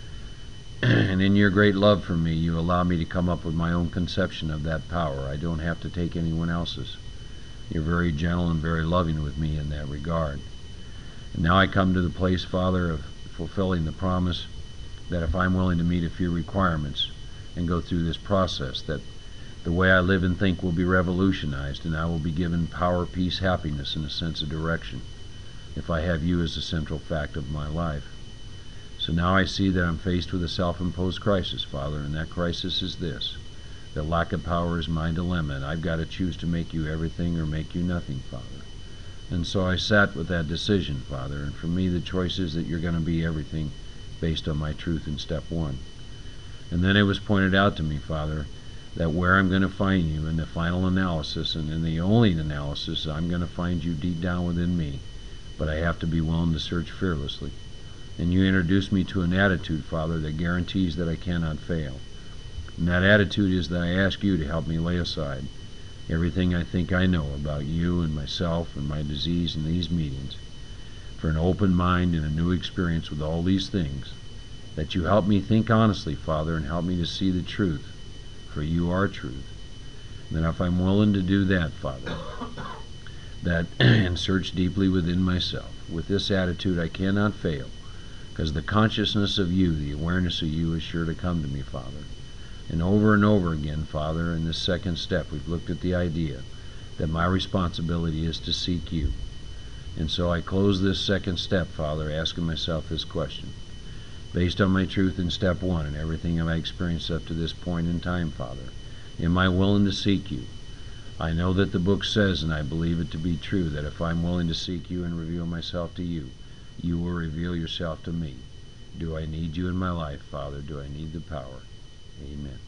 And in your great love for me, you allow me to come up with my own conception of that power. I don't have to take anyone else's. You're very gentle and very loving with me in that regard. And now I come to the place, Father, of fulfilling the promise that if I'm willing to meet a few requirements and go through this process, that the way I live and think will be revolutionized, and I will be given power, peace, happiness, and a sense of direction if I have you as the central fact of my life. So now I see that I'm faced with a self-imposed crisis, Father, and that crisis is this: that lack of power is my dilemma, and I've got to choose to make you everything or make you nothing, Father. And so I sat with that decision, Father, and for me the choice is that you're going to be everything based on my truth in step 1. And then it was pointed out to me, Father, that where I'm going to find you in the final analysis, and in the only analysis, I'm going to find you deep down within me, but I have to be willing to search fearlessly. And you introduced me to an attitude, Father, that guarantees that I cannot fail. And that attitude is that I ask you to help me lay aside everything I think I know about you and myself and my disease in these meetings, for an open mind and a new experience with all these things, that you help me think honestly, Father, and help me to see the truth, for you are truth. And that if I'm willing to do that, Father, that and search deeply within myself, with this attitude I cannot fail, because the consciousness of you, the awareness of you is sure to come to me, Father. And over again, Father, in this second step, we've looked at the idea that my responsibility is to seek you. And so I close this second step, Father, asking myself this question. Based on my truth in step 1 and everything I've experienced up to this point in time, Father, am I willing to seek you? I know that the book says, and I believe it to be true, that if I'm willing to seek you and reveal myself to you, you will reveal yourself to me. Do I need you in my life, Father? Do I need the power? Amen.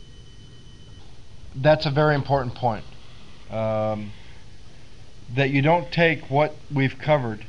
That's a very important point. That you don't take what we've covered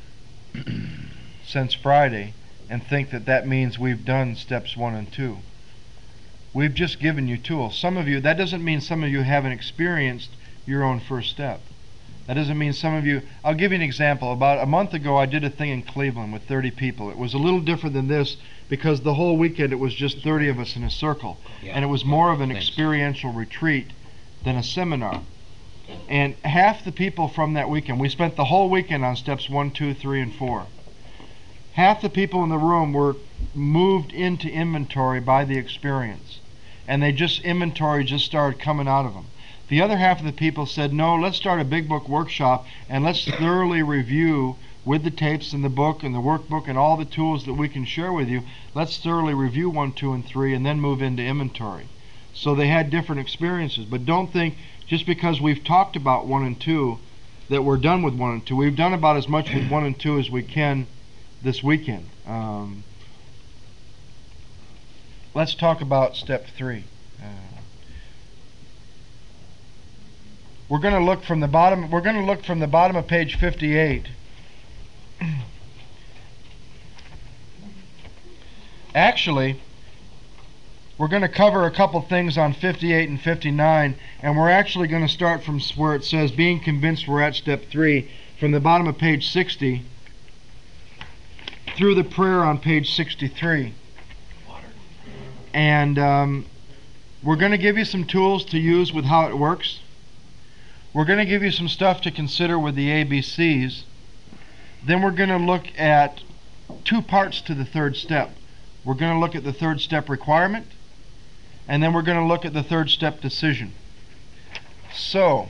since Friday and think that that means we've done steps 1 and 2. We've just given you tools. Some of you, that doesn't mean some of you haven't experienced your own first step. That doesn't mean some of you... I'll give you an example. About a month ago, I did a thing in Cleveland with 30 people. It was a little different than this because the whole weekend it was just 30 of us in a circle. Yeah. And it was more of an Thanks. experiential retreat than a seminar. And half the people from that weekend, we spent the whole weekend on steps 1, 2, 3, and 4. Half the people in the room were moved into inventory by the experience. And inventory just started coming out of them. The other half of the people said, no, let's start a big book workshop and let's thoroughly review with the tapes and the book and the workbook and all the tools that we can share with you. Let's thoroughly review 1, 2, and 3 and then move into inventory. So they had different experiences. But don't think just because we've talked about 1 and 2 that we're done with 1 and 2. We've done about as much with 1 and 2 as we can this weekend. Let's talk about step 3. We're going to look from the bottom. We're going to look from the bottom of page 58. Actually, we're going to cover a couple things on 58 and 59, and we're actually going to start from where it says being convinced we're at step 3, from the bottom of page 60 through the prayer on page 63. And we're going to give you some tools to use with how it works. We're going to give you some stuff to consider with the ABCs. Then we're going to look at 2 parts to the 3rd step. We're going to look at the 3rd step requirement, and then we're going to look at the 3rd step decision. So,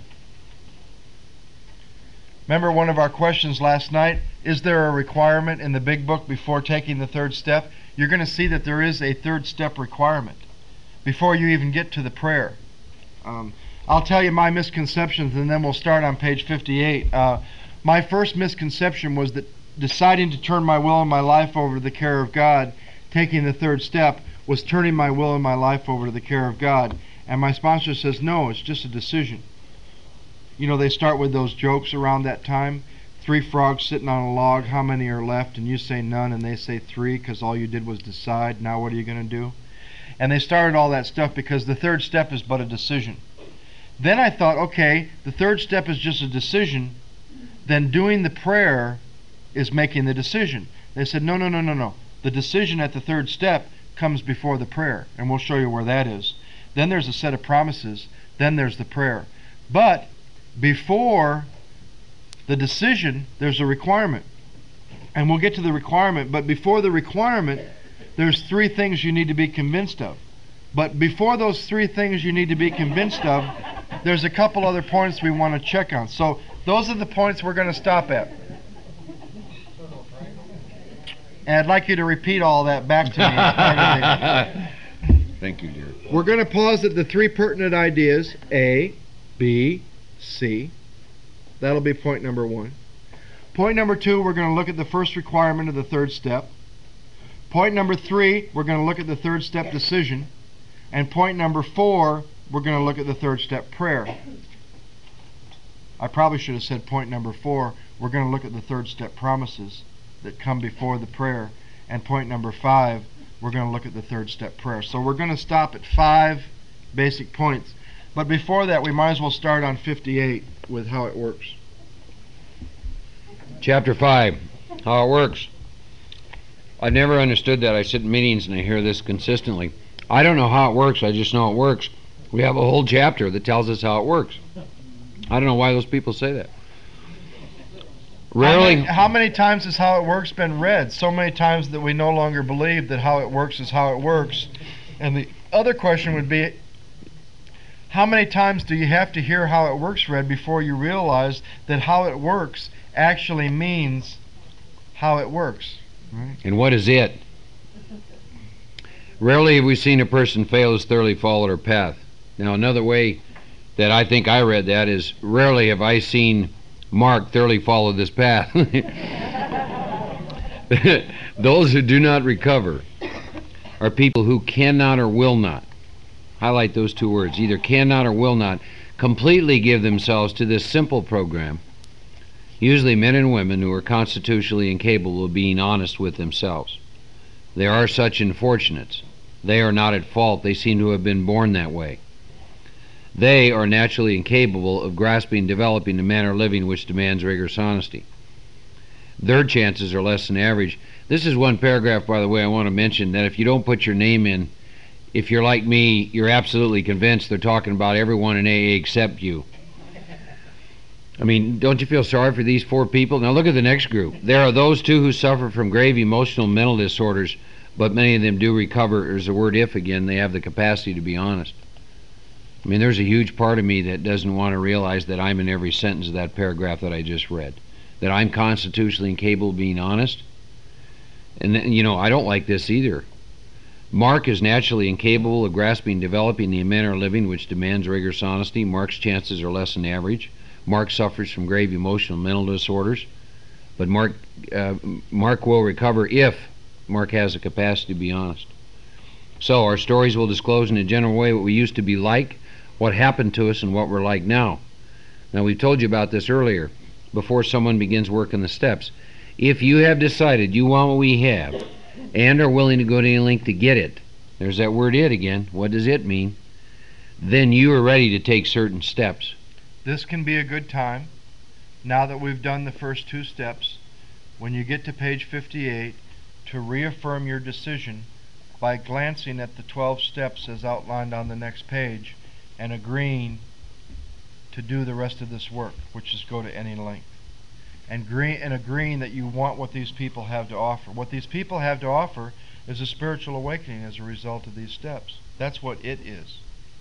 remember one of our questions last night, is there a requirement in the big book before taking the 3rd step? You're going to see that there is a 3rd step requirement before you even get to the prayer. I'll tell you my misconceptions and then we'll start on page 58. My first misconception was that deciding to turn my will and my life over to the care of God, taking the 3rd step, was turning my will and my life over to the care of God. And my sponsor says, no, it's just a decision. You know, they start with those jokes around that time. 3 frogs sitting on a log, how many are left? And you say none, and they say 3 because all you did was decide. Now what are you going to do? And they started all that stuff because the 3rd step is but a decision. Then I thought, okay, the 3rd step is just a decision, then doing the prayer is making the decision. They said, no, no, no, no, no. The decision at the 3rd step comes before the prayer, and we'll show you where that is. Then there's a set of promises, then there's the prayer. But before the decision, there's a requirement. And we'll get to the requirement, but before the requirement, there's 3 things you need to be convinced of. But before those 3 things you need to be convinced of, there's a couple other points we want to check on. So those are the points we're going to stop at. And I'd like you to repeat all that back to me. Thank you, dear. We're going to pause at the 3 pertinent ideas, A, B, C. That'll be point number 1. Point number 2, we're going to look at the first requirement of the 3rd step. Point number 3, we're going to look at the 3rd step decision. And point number 4, we're going to look at the 3rd step prayer. I probably should have said point number 4, we're going to look at the 3rd step promises that come before the prayer. And point number 5, we're going to look at the 3rd step prayer. So we're going to stop at 5 basic points. But before that, we might as well start on 58 with how it works. Chapter 5, how it works. I never understood that. I sit in meetings and I hear this consistently. I don't know how it works, I just know it works. We have a whole chapter that tells us how it works. I don't know why those people say that. Rarely. How many times has how it works been read? So many times that we no longer believe that how it works is how it works. And the other question would be, how many times do you have to hear how it works read before you realize that how it works actually means how it works? Right? And what is it? Rarely have we seen a person fail who's thoroughly followed her path. Now, another way that I think I read that is, rarely have I seen Mark thoroughly follow this path. Those who do not recover are people who cannot or will not, highlight those 2 words, either cannot or will not, completely give themselves to this simple program, usually men and women who are constitutionally incapable of being honest with themselves. There are such unfortunates. They are not at fault. They seem to have been born that way. They are naturally incapable of grasping and developing the manner of living which demands rigorous honesty. Their chances are less than average. This is one paragraph, by the way, I want to mention, that if you don't put your name in, if you're like me, you're absolutely convinced they're talking about everyone in AA except you. I mean, don't you feel sorry for these 4 people? Now look at the next group. There are those too who suffer from grave emotional and mental disorders, but many of them do recover. There's the word if again. They have the capacity to be honest. I mean, there's a huge part of me that doesn't want to realize that I'm in every sentence of that paragraph that I just read, that I'm constitutionally incapable of being honest. And, you know, I don't like this either. Mark is naturally incapable of grasping and developing the manner of living which demands rigorous honesty. Mark's chances are less than average. Mark suffers from grave emotional and mental disorders, but Mark will recover if Mark has the capacity to be honest. So our stories will disclose in a general way what we used to be like, what happened to us, and what we're like now. Now, we told you about this earlier, before someone begins working the steps. If you have decided you want what we have and are willing to go to any length to get it, there's that word "it" again. What does it mean? Then you are ready to take certain steps. This can be a good time, now that we've done the first 2 steps, when you get to page 58, to reaffirm your decision by glancing at the 12 steps as outlined on the next page and agreeing to do the rest of this work, which is go to any length. And agreeing that you want what these people have to offer. What these people have to offer is a spiritual awakening as a result of these steps. That's what it is.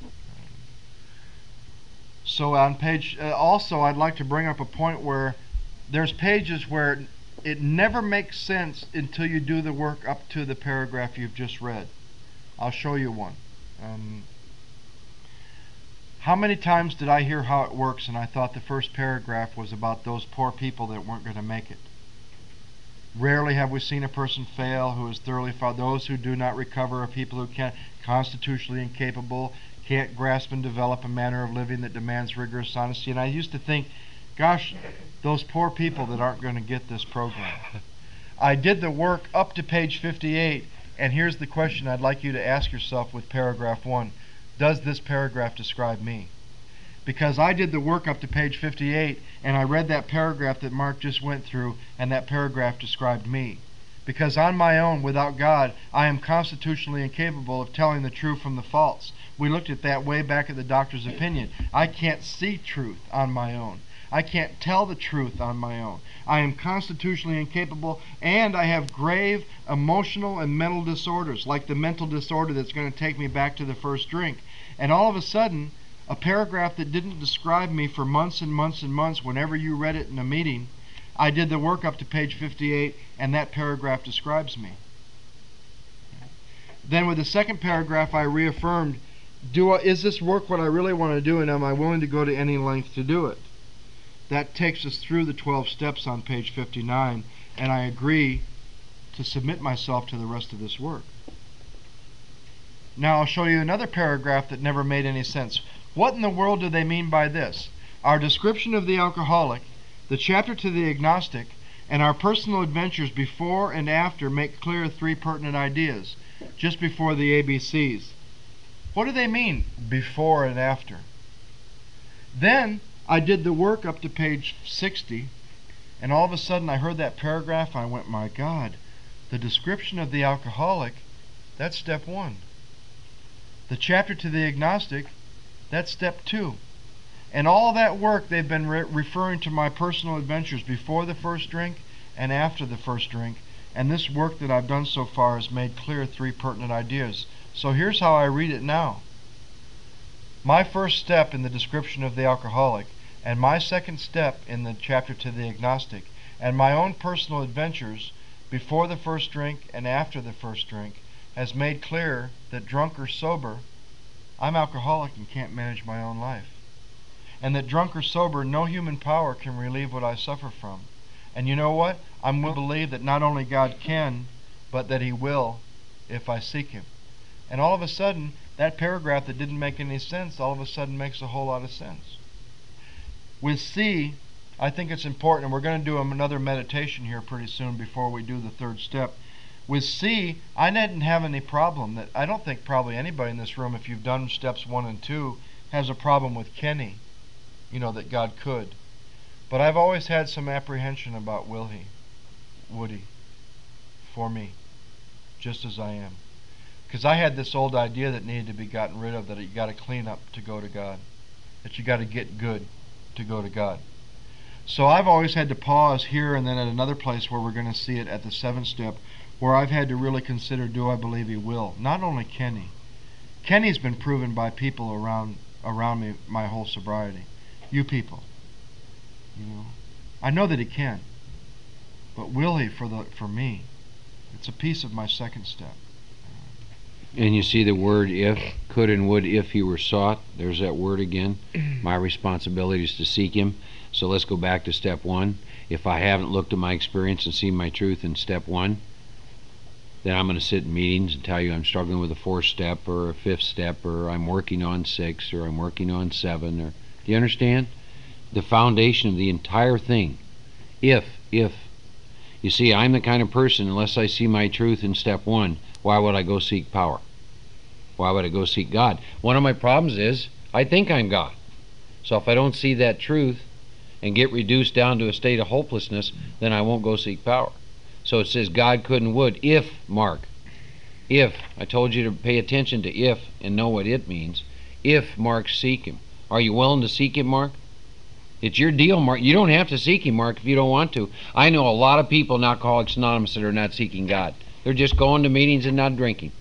So on page, also I'd like to bring up a point where there's pages where it never makes sense until you do the work up to the paragraph you've just read. I'll show you one. How many times did I hear how it works and I thought the first paragraph was about those poor people that weren't going to make it? Rarely have we seen a person fail who is thoroughly found. Those who do not recover are people who can't, constitutionally incapable, can't grasp and develop a manner of living that demands rigorous honesty. And I used to think, gosh, those poor people that aren't going to get this program. I did the work up to page 58, and here's the question I'd like you to ask yourself with paragraph 1. Does this paragraph describe me? Because I did the work up to page 58, and I read that paragraph that Mark just went through, and that paragraph described me. Because on my own, without God, I am constitutionally incapable of telling the true from the false. We looked at that way back at the doctor's opinion. I can't see truth on my own. I can't tell the truth on my own. I am constitutionally incapable, and I have grave emotional and mental disorders, like the mental disorder that's going to take me back to the first drink. And all of a sudden, a paragraph that didn't describe me for months and months and months, whenever you read it in a meeting, I did the work up to page 58, and that paragraph describes me. Then with the second paragraph, I reaffirmed, is this work what I really want to do, and am I willing to go to any length to do it? That takes us through the 12 steps on page 59, and I agree to submit myself to the rest of this work. Now I'll show you another paragraph that never made any sense. What in the world do they mean by this? Our description of the alcoholic, the chapter to the agnostic, and our personal adventures before and after make clear 3 pertinent ideas, just before the ABCs. What do they mean, before and after? Then I did the work up to page 60, and all of a sudden I heard that paragraph, and I went, my God, the description of the alcoholic, that's step 1. The chapter to the agnostic, that's step 2. And all that work, they've been referring to my personal adventures before the first drink and after the first drink. And this work that I've done so far has made clear 3 pertinent ideas. So here's how I read it now. My first step in the description of the alcoholic, and my second step in the chapter to the agnostic, and my own personal adventures before the first drink and after the first drink, has made clear that drunk or sober, I'm alcoholic and can't manage my own life. And that drunk or sober, no human power can relieve what I suffer from. And you know what? I'm willing to believe that not only God can, but that He will if I seek Him. And all of a sudden, that paragraph that didn't make any sense, all of a sudden makes a whole lot of sense. With C, I think it's important, and we're going to do another meditation here pretty soon before we do the 3rd step. With C, I didn't have any problem. That I don't think probably anybody in this room, if you've done steps 1 and 2, has a problem with Kenny, that God could. But I've always had some apprehension about Woody, for me, just as I am. Because I had this old idea that needed to be gotten rid of, that you got to clean up to go to God, that you got to get good to go to God. So I've always had to pause here and then at another place where we're going to see it at the 7th step, where I've had to really consider, do I believe He will? Not only Kenny. Kenny's been proven by people around me my whole sobriety. You people. I know that He can. But will He for me? It's a piece of my 2nd step. And you see the word if, could and would if He were sought. There's that word again. My responsibility is to seek Him. So let's go back to step 1. If I haven't looked at my experience and seen my truth in step 1, then I'm going to sit in meetings and tell you I'm struggling with a 4th step or a 5th step, or I'm working on 6, or I'm working on 7. Or, do you understand? The foundation of the entire thing. If. You see, I'm the kind of person, unless I see my truth in step 1, why would I go seek power? Why would I go seek God? One of my problems is I think I'm God. So if I don't see that truth and get reduced down to a state of hopelessness, then I won't go seek power. So it says God could and would if, Mark. If. I told you to pay attention to if and know what it means. If, Mark, seek Him. Are you willing to seek Him, Mark? It's your deal, Mark. You don't have to seek Him, Mark, if you don't want to. I know a lot of people in Alcoholics Anonymous that are not seeking God. They're just going to meetings and not drinking.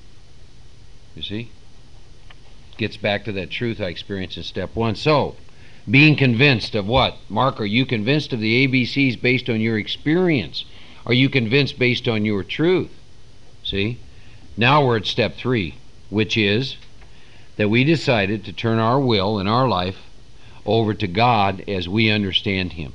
You see? Gets back to that truth I experienced in step 1. So, being convinced of what? Mark, are you convinced of the ABCs based on your experience? Are you convinced based on your truth? See? Now we're at step 3, which is that we decided to turn our will and our life over to God as we understand Him.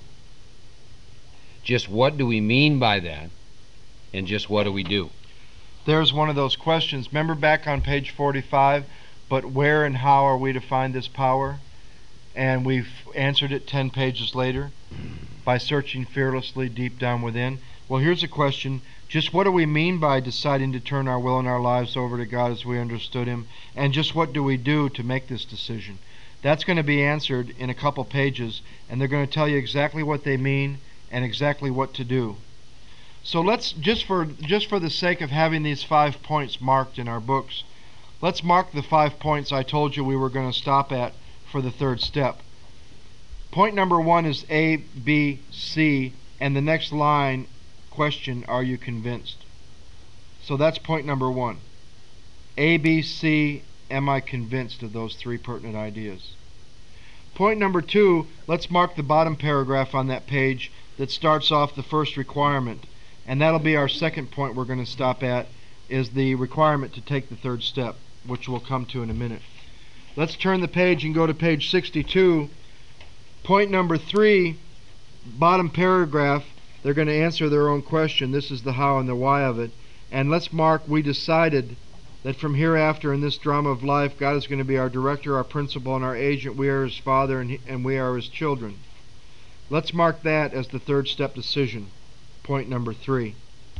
Just what do we mean by that? And just what do we do? There's one of those questions. Remember back on page 45, but where and how are we to find this power? And we've answered it 10 pages later by searching fearlessly deep down within. Well, here's a question. Just what do we mean by deciding to turn our will and our lives over to God as we understood Him? And just what do we do to make this decision? That's going to be answered in a couple pages, and they're going to tell you exactly what they mean and exactly what to do. So let's, just for the sake of having these 5 points marked in our books, let's mark the 5 points I told you we were going to stop at for the 3rd step. Point number 1 is A, B, C, and the next line, question, are you convinced? So that's point number 1. A, B, C, am I convinced of those 3 pertinent ideas? Point number 2, let's mark the bottom paragraph on that page that starts off the first requirement. And that'll be our 2nd point we're going to stop at, is the requirement to take the 3rd step, which we'll come to in a minute. Let's turn the page and go to page 62. Point number 3, bottom paragraph, they're going to answer their own question. This is the how and the why of it. And let's mark, we decided that from hereafter in this drama of life, God is going to be our director, our principal, and our agent. We are His Father, and we are His children. Let's mark that as the 3rd step decision. Point number 3.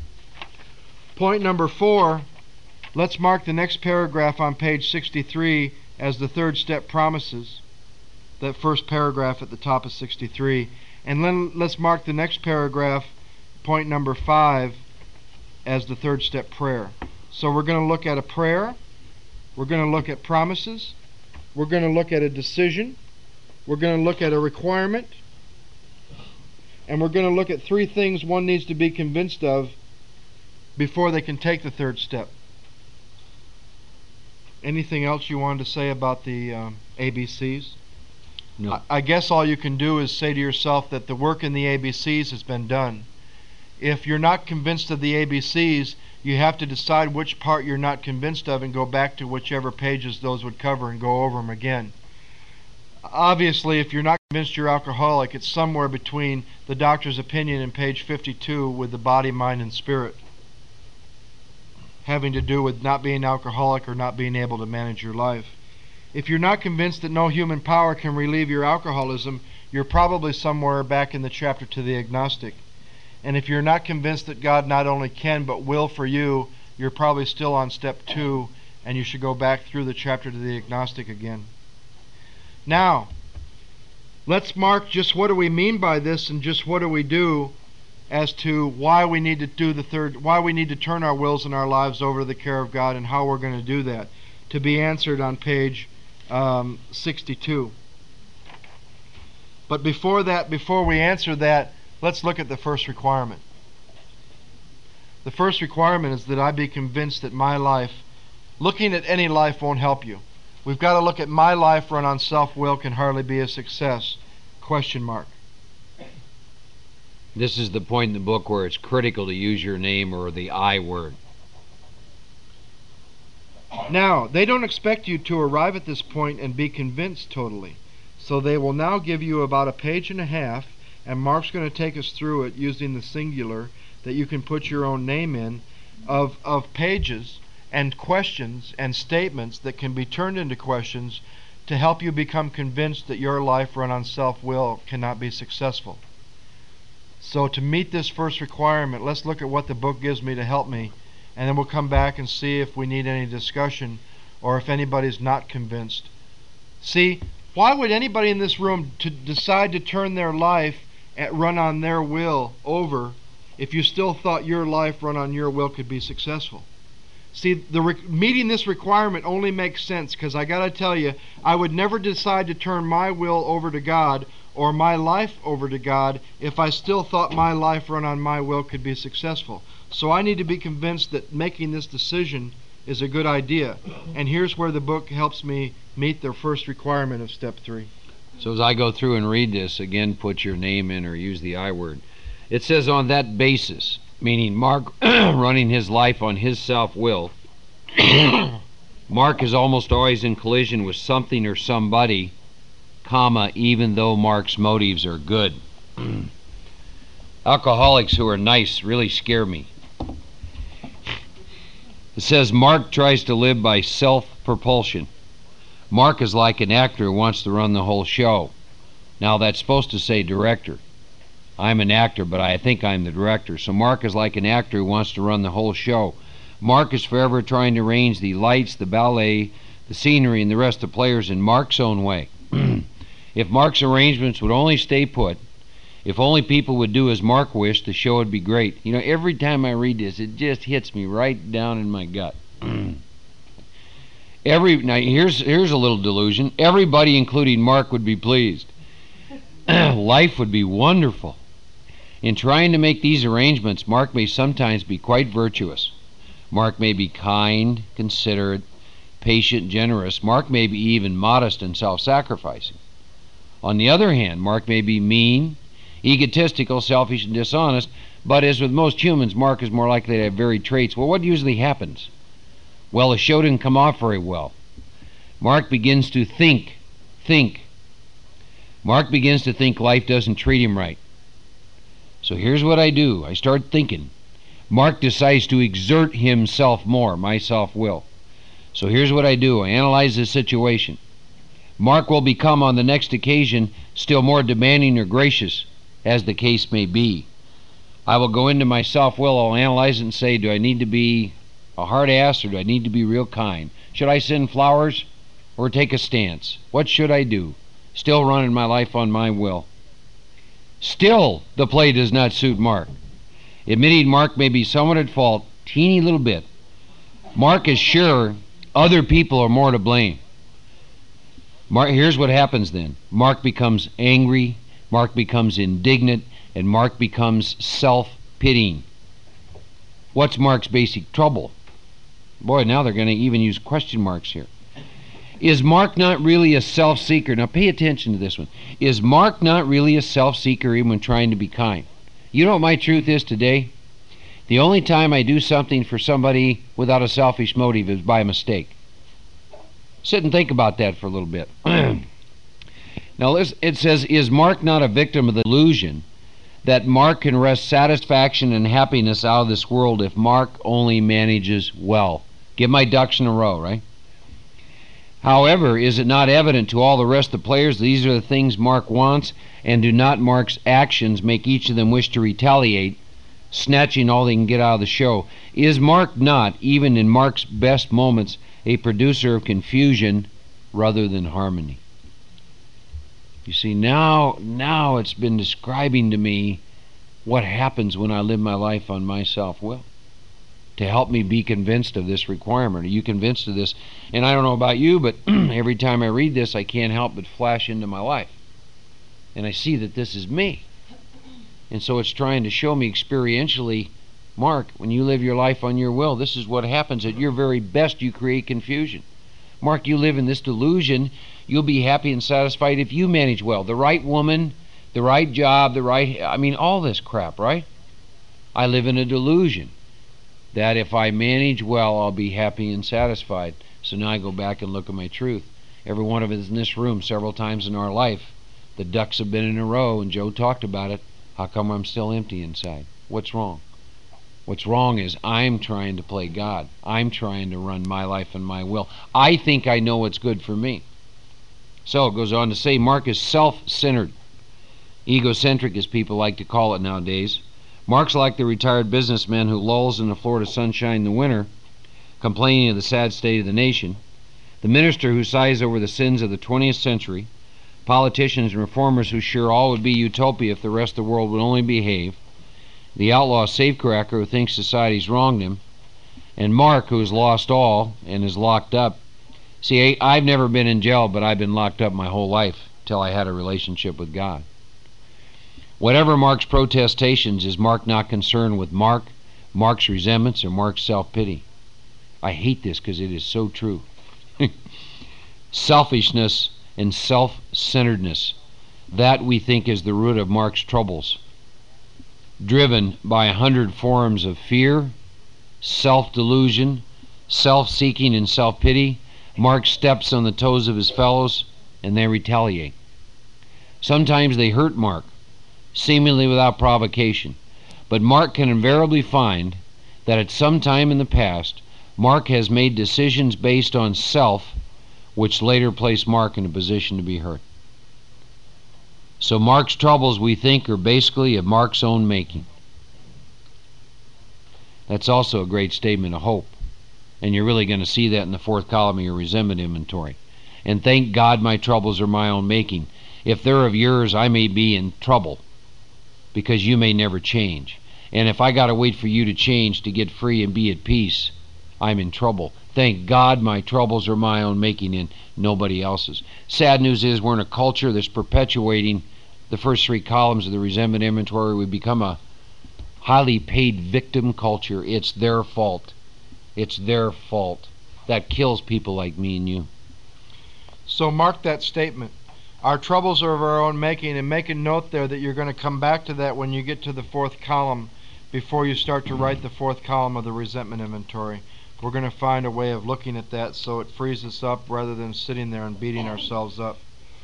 Point number 4, let's mark the next paragraph on page 63 as the 3rd step promises. That first paragraph at the top of 63. And then let's mark the next paragraph, point number 5, as the 3rd step prayer. So we're going to look at a prayer, we're going to look at promises, we're going to look at a decision, we're going to look at a requirement, and we're going to look at 3 things one needs to be convinced of before they can take the 3rd step. Anything else you wanted to say about the ABCs? No. I guess all you can do is say to yourself that the work in the ABCs has been done. If you're not convinced of the ABCs, you have to decide which part you're not convinced of and go back to whichever pages those would cover and go over them again. Obviously, if you're not convinced you're alcoholic, it's somewhere between the doctor's opinion and page 52 with the body, mind, and spirit, having to do with not being alcoholic or not being able to manage your life. If you're not convinced that no human power can relieve your alcoholism, you're probably somewhere back in the chapter to the agnostic. And if you're not convinced that God not only can but will for you, you're probably still on step 2, and you should go back through the chapter to the agnostic again. Now, let's mark just what do we mean by this and just what do we do as to why we need to do why we need to turn our wills and our lives over to the care of God and how we're going to do that, to be answered on page 62. But before we answer that, let's look at the first requirement. The first requirement is that I be convinced that my life, looking at any life won't help you. We've got to look at my life run on self-will can hardly be a success. Question mark. This is the point in the book where it's critical to use your name or the I word. Now, they don't expect you to arrive at this point and be convinced totally. So they will now give you about a page and a half, and Mark's going to take us through it using the singular that you can put your own name in, of pages and questions and statements that can be turned into questions to help you become convinced that your life run on self-will cannot be successful. So to meet this first requirement, let's look at what the book gives me to help me, and then we'll come back and see if we need any discussion or if anybody's not convinced. See, why would anybody in this room decide to turn their life run on their will over if you still thought your life run on your will could be successful? See, meeting this requirement only makes sense because I got to tell you, I would never decide to turn my will over to God or my life over to God if I still thought my life run on my will could be successful. So I need to be convinced that making this decision is a good idea. And here's where the book helps me meet the first requirement of step 3. So as I go through and read this, again, put your name in or use the I word. It says on that basis, meaning Mark running his life on his self-will, Mark is almost always in collision with something or somebody, comma, even though Mark's motives are good. Alcoholics who are nice really scare me. It says Mark tries to live by self-propulsion. Mark is like an actor who wants to run the whole show. Now that's supposed to say director. I'm an actor, but I think I'm the director. So Mark is like an actor who wants to run the whole show. Mark is forever trying to arrange the lights, the ballet, the scenery, and the rest of the players in Mark's own way. If Mark's arrangements would only stay put, if only people would do as Mark wished, the show would be great. You know, every time I read this, it just hits me right down in my gut. Now here's a little delusion. Everybody, including Mark, would be pleased. Life would be wonderful. In trying to make these arrangements, Mark may sometimes be quite virtuous. Mark may be kind, considerate, patient, generous. Mark may be even modest and self-sacrificing. On the other hand, Mark may be mean, egotistical, selfish, and dishonest, but as with most humans, Mark is more likely to have varied traits. Well, what usually happens? Well, the show didn't come off very well. Mark begins to think. Mark begins to think life doesn't treat him right. So here's what I do. I start thinking. Mark decides to exert himself more, my self-will. So here's what I do. I analyze the situation. Mark will become, on the next occasion, still more demanding or gracious, as the case may be. I will go into my self-will, I'll analyze it and say, do I need to be a hard ass or do I need to be real kind? Should I send flowers or take a stance? What should I do? Still running my life on my will. Still, the play does not suit Mark. Admitting Mark may be somewhat at fault, teeny little bit, Mark is sure other people are more to blame. Here's what happens then. Mark becomes angry, Mark becomes indignant, and Mark becomes self-pitying. What's Mark's basic trouble? Boy, now they're going to even use question marks here. Is Mark not really a self-seeker? Now pay attention to this one. Is Mark not really a self-seeker even when trying to be kind? You know what my truth is today? The only time I do something for somebody without a selfish motive is by mistake. Sit and think about that for a little bit. Now it says, is Mark not a victim of the illusion that Mark can wrest satisfaction and happiness out of this world if Mark only manages well? Get my ducks in a row, right? However, is it not evident to all the rest of the players these are the things Mark wants, and do not Mark's actions make each of them wish to retaliate, snatching all they can get out of the show? Is Mark not, even in Mark's best moments, a producer of confusion rather than harmony? You see, now it's been describing to me what happens when I live my life on my self-will, to help me be convinced of this requirement. Are you convinced of this? And I don't know about you, but every time I read this, I can't help but flash into my life. And I see that this is me. And so it's trying to show me experientially, Mark, when you live your life on your will, this is what happens. At your very best, you create confusion. Mark, you live in this delusion. You'll be happy and satisfied if you manage well. The right woman, the right job, all this crap, right? I live in a delusion that if I manage well, I'll be happy and satisfied. So now I go back and look at my truth. Every one of us in this room, several times in our life, the ducks have been in a row, and Joe talked about it. How come I'm still empty inside? What's wrong? What's wrong is I'm trying to play God. I'm trying to run my life and my will. I think I know what's good for me. So it goes on to say, Mark is self-centered. Egocentric, as people like to call it nowadays. Mark's like the retired businessman who lolls in the Florida sunshine in the winter, complaining of the sad state of the nation. The minister who sighs over the sins of the 20th century. Politicians and reformers who sure all would be utopia if the rest of the world would only behave. The outlaw safecracker who thinks society's wronged him. And Mark, who has lost all and is locked up. See, I've never been in jail, but I've been locked up my whole life till I had a relationship with God. Whatever Mark's protestations, is Mark not concerned with Mark's resentments, or Mark's self-pity? I hate this because it is so true. Selfishness and self-centeredness, that we think is the root of Mark's troubles. Driven by 100 forms of fear, self-delusion, self-seeking, and self-pity, Mark steps on the toes of his fellows, and they retaliate. Sometimes they hurt Mark, seemingly without provocation. But Mark can invariably find that at some time in the past, Mark has made decisions based on self, which later place Mark in a position to be hurt. So Mark's troubles, we think, are basically of Mark's own making. That's also a great statement of hope. And you're really going to see that in the fourth column of your resentment inventory. And thank God my troubles are my own making. If they're of yours, I may be in trouble, because you may never change. And if I got to wait for you to change to get free and be at peace, I'm in trouble. Thank God my troubles are my own making and nobody else's. Sad news is we're in a culture that's perpetuating the first three columns of the resentment inventory. We become a highly paid victim culture. It's their fault. It's their fault. That kills people like me and you. So mark that statement. Our troubles are of our own making, and make a note there that you're going to come back to that when you get to the fourth column before you start to write the fourth column of the resentment inventory. We're going to find a way of looking at that so it frees us up rather than sitting there and beating ourselves up.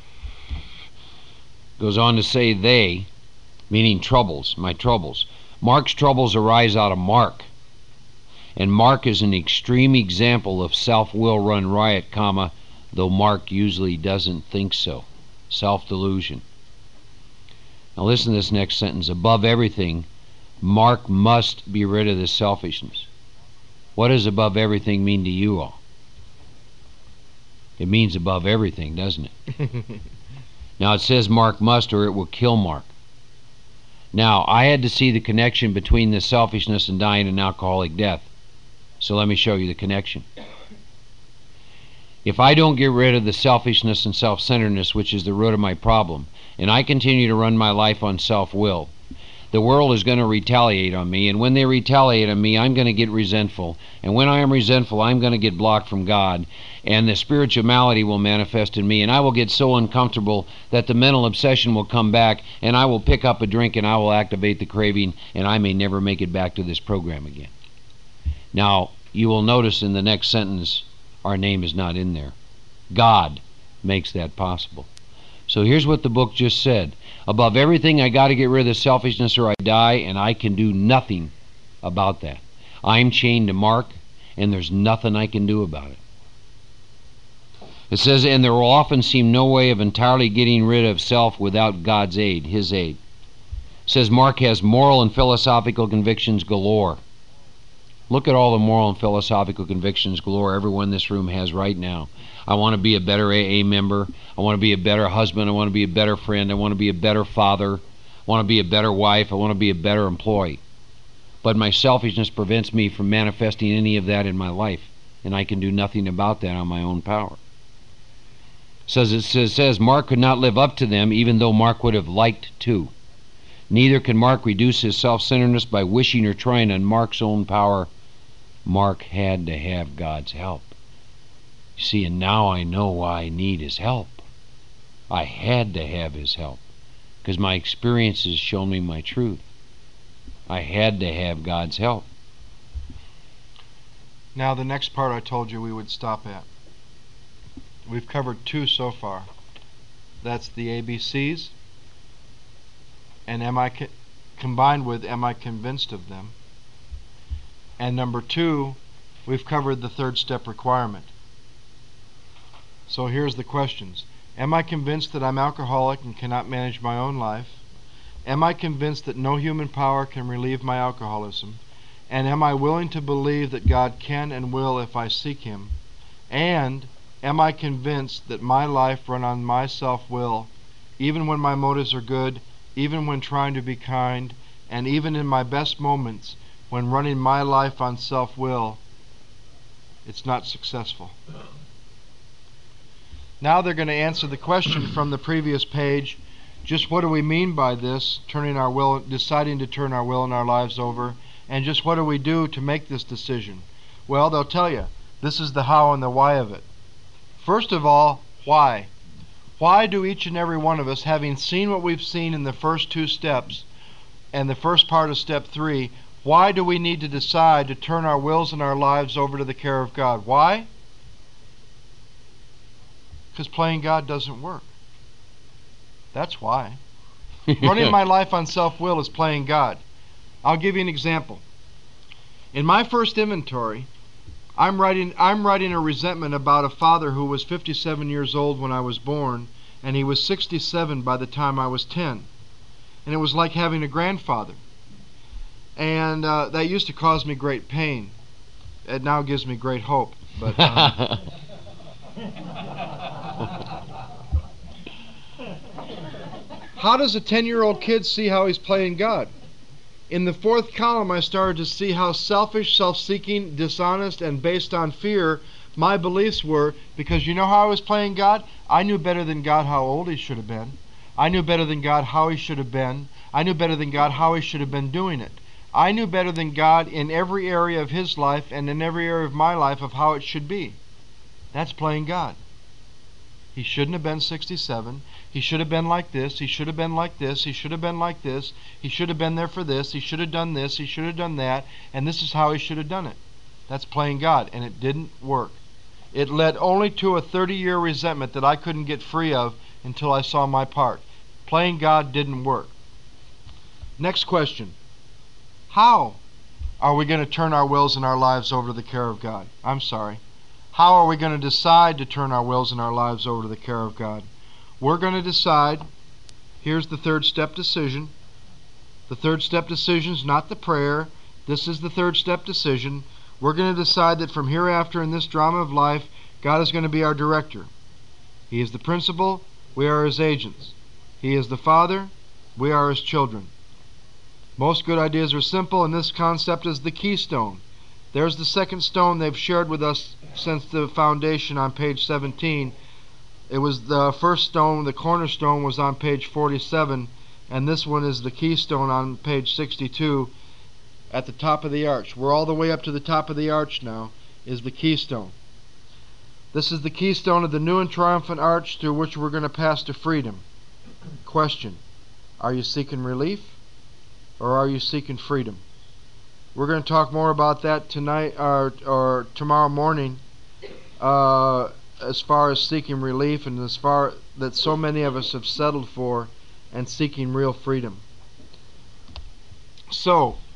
Goes on to say they, meaning troubles, my troubles. Mark's troubles arise out of Mark. And Mark is an extreme example of self-will run riot, though Mark usually doesn't think so. Self-delusion. Now listen to this next sentence. Above everything, Mark must be rid of this selfishness. What does above everything mean to you all? It means above everything, doesn't it? Now it says Mark must, or it will kill Mark. Now, I had to see the connection between this selfishness and dying an alcoholic death. So let me show you the connection. If I don't get rid of the selfishness and self-centeredness, which is the root of my problem, and I continue to run my life on self-will, the world is going to retaliate on me, and when they retaliate on me, I'm going to get resentful, and when I am resentful, I'm going to get blocked from God, and the spiritual malady will manifest in me, and I will get so uncomfortable that the mental obsession will come back, and I will pick up a drink, and I will activate the craving, and I may never make it back to this program again. Now, you will notice in the next sentence, our name is not in there. God makes that possible. So here's what the book just said. Above everything, I got to get rid of the selfishness or I die, and I can do nothing about that. I'm chained to Mark, and there's nothing I can do about it. It says, and there will often seem no way of entirely getting rid of self without God's aid, His aid. It says Mark has moral and philosophical convictions galore. Look at all the moral and philosophical convictions galore everyone in this room has right now. I want to be a better AA member. I want to be a better husband. I want to be a better friend. I want to be a better father. I want to be a better wife. I want to be a better employee. But my selfishness prevents me from manifesting any of that in my life, and I can do nothing about that on my own power. It says Mark could not live up to them, even though Mark would have liked to. Neither can Mark reduce his self-centeredness by wishing or trying on Mark's own power. Mark had to have God's help. You see, and now I know why I need his help. I had to have his help, because my experiences show me my truth. I had to have God's help. Now the next part I told you we would stop at. We've covered 2 so far. That's the ABCs, and combined with am I convinced of them? And number 2, we've covered the 3rd step requirement. So here's the questions. Am I convinced that I'm alcoholic and cannot manage my own life? Am I convinced that no human power can relieve my alcoholism? And am I willing to believe that God can and will if I seek him? And am I convinced that my life run on my self-will, even when my motives are good, even when trying to be kind, and even in my best moments, when running my life on self-will, it's not successful? Now they're going to answer the question from the previous page. Just what do we mean by this, deciding to turn our will and our lives over, and just what do we do to make this decision? Well, they'll tell you. This is the how and the why of it. First of all, why? Why do each and every one of us, having seen what we've seen in the first 2 steps and the first part of step 3, why do we need to decide to turn our wills and our lives over to the care of God? Why? Because playing God doesn't work. That's why. Running my life on self-will is playing God. I'll give you an example. In my first inventory, I'm writing a resentment about a father who was 57 years old when I was born, and he was 67 by the time I was 10. And it was like having a grandfather. And that used to cause me great pain. It now gives me great hope. But how does a 10-year-old kid see how he's playing God? In the 4th column, I started to see how selfish, self-seeking, dishonest, and based on fear my beliefs were, because you know how I was playing God? I knew better than God how old he should have been. I knew better than God how he should have been. I knew better than God how he should have been doing it. I knew better than God in every area of his life and in every area of my life of how it should be. That's playing God. He shouldn't have been 67. He should have been like this. He should have been like this. He should have been like this. He should have been there for this. He should have done this. He should have done that. And this is how he should have done it. That's playing God, and it didn't work. It led only to a 30-year resentment that I couldn't get free of until I saw my part. Playing God didn't work. Next question. How are we going to turn our wills and our lives over to the care of God? I'm sorry. How are we going to decide to turn our wills and our lives over to the care of God? We're going to decide. Here's the 3rd step decision. The 3rd step decision is not the prayer. This is the 3rd step decision. We're going to decide that from hereafter in this drama of life, God is going to be our director. He is the principal. We are his agents. He is the father. We are his children. Most good ideas are simple, and this concept is the keystone. There's the 2nd stone they've shared with us since the foundation on page 17. It was the first stone, the cornerstone, was on page 47, and this one is the keystone on page 62 at the top of the arch. We're all the way up to the top of the arch now, is the keystone. This is the keystone of the new and triumphant arch through which we're going to pass to freedom. Question. Are you seeking relief, or are you seeking freedom? We're going to talk more about that tonight or tomorrow morning, as far as seeking relief and as far that so many of us have settled for and seeking real freedom. So,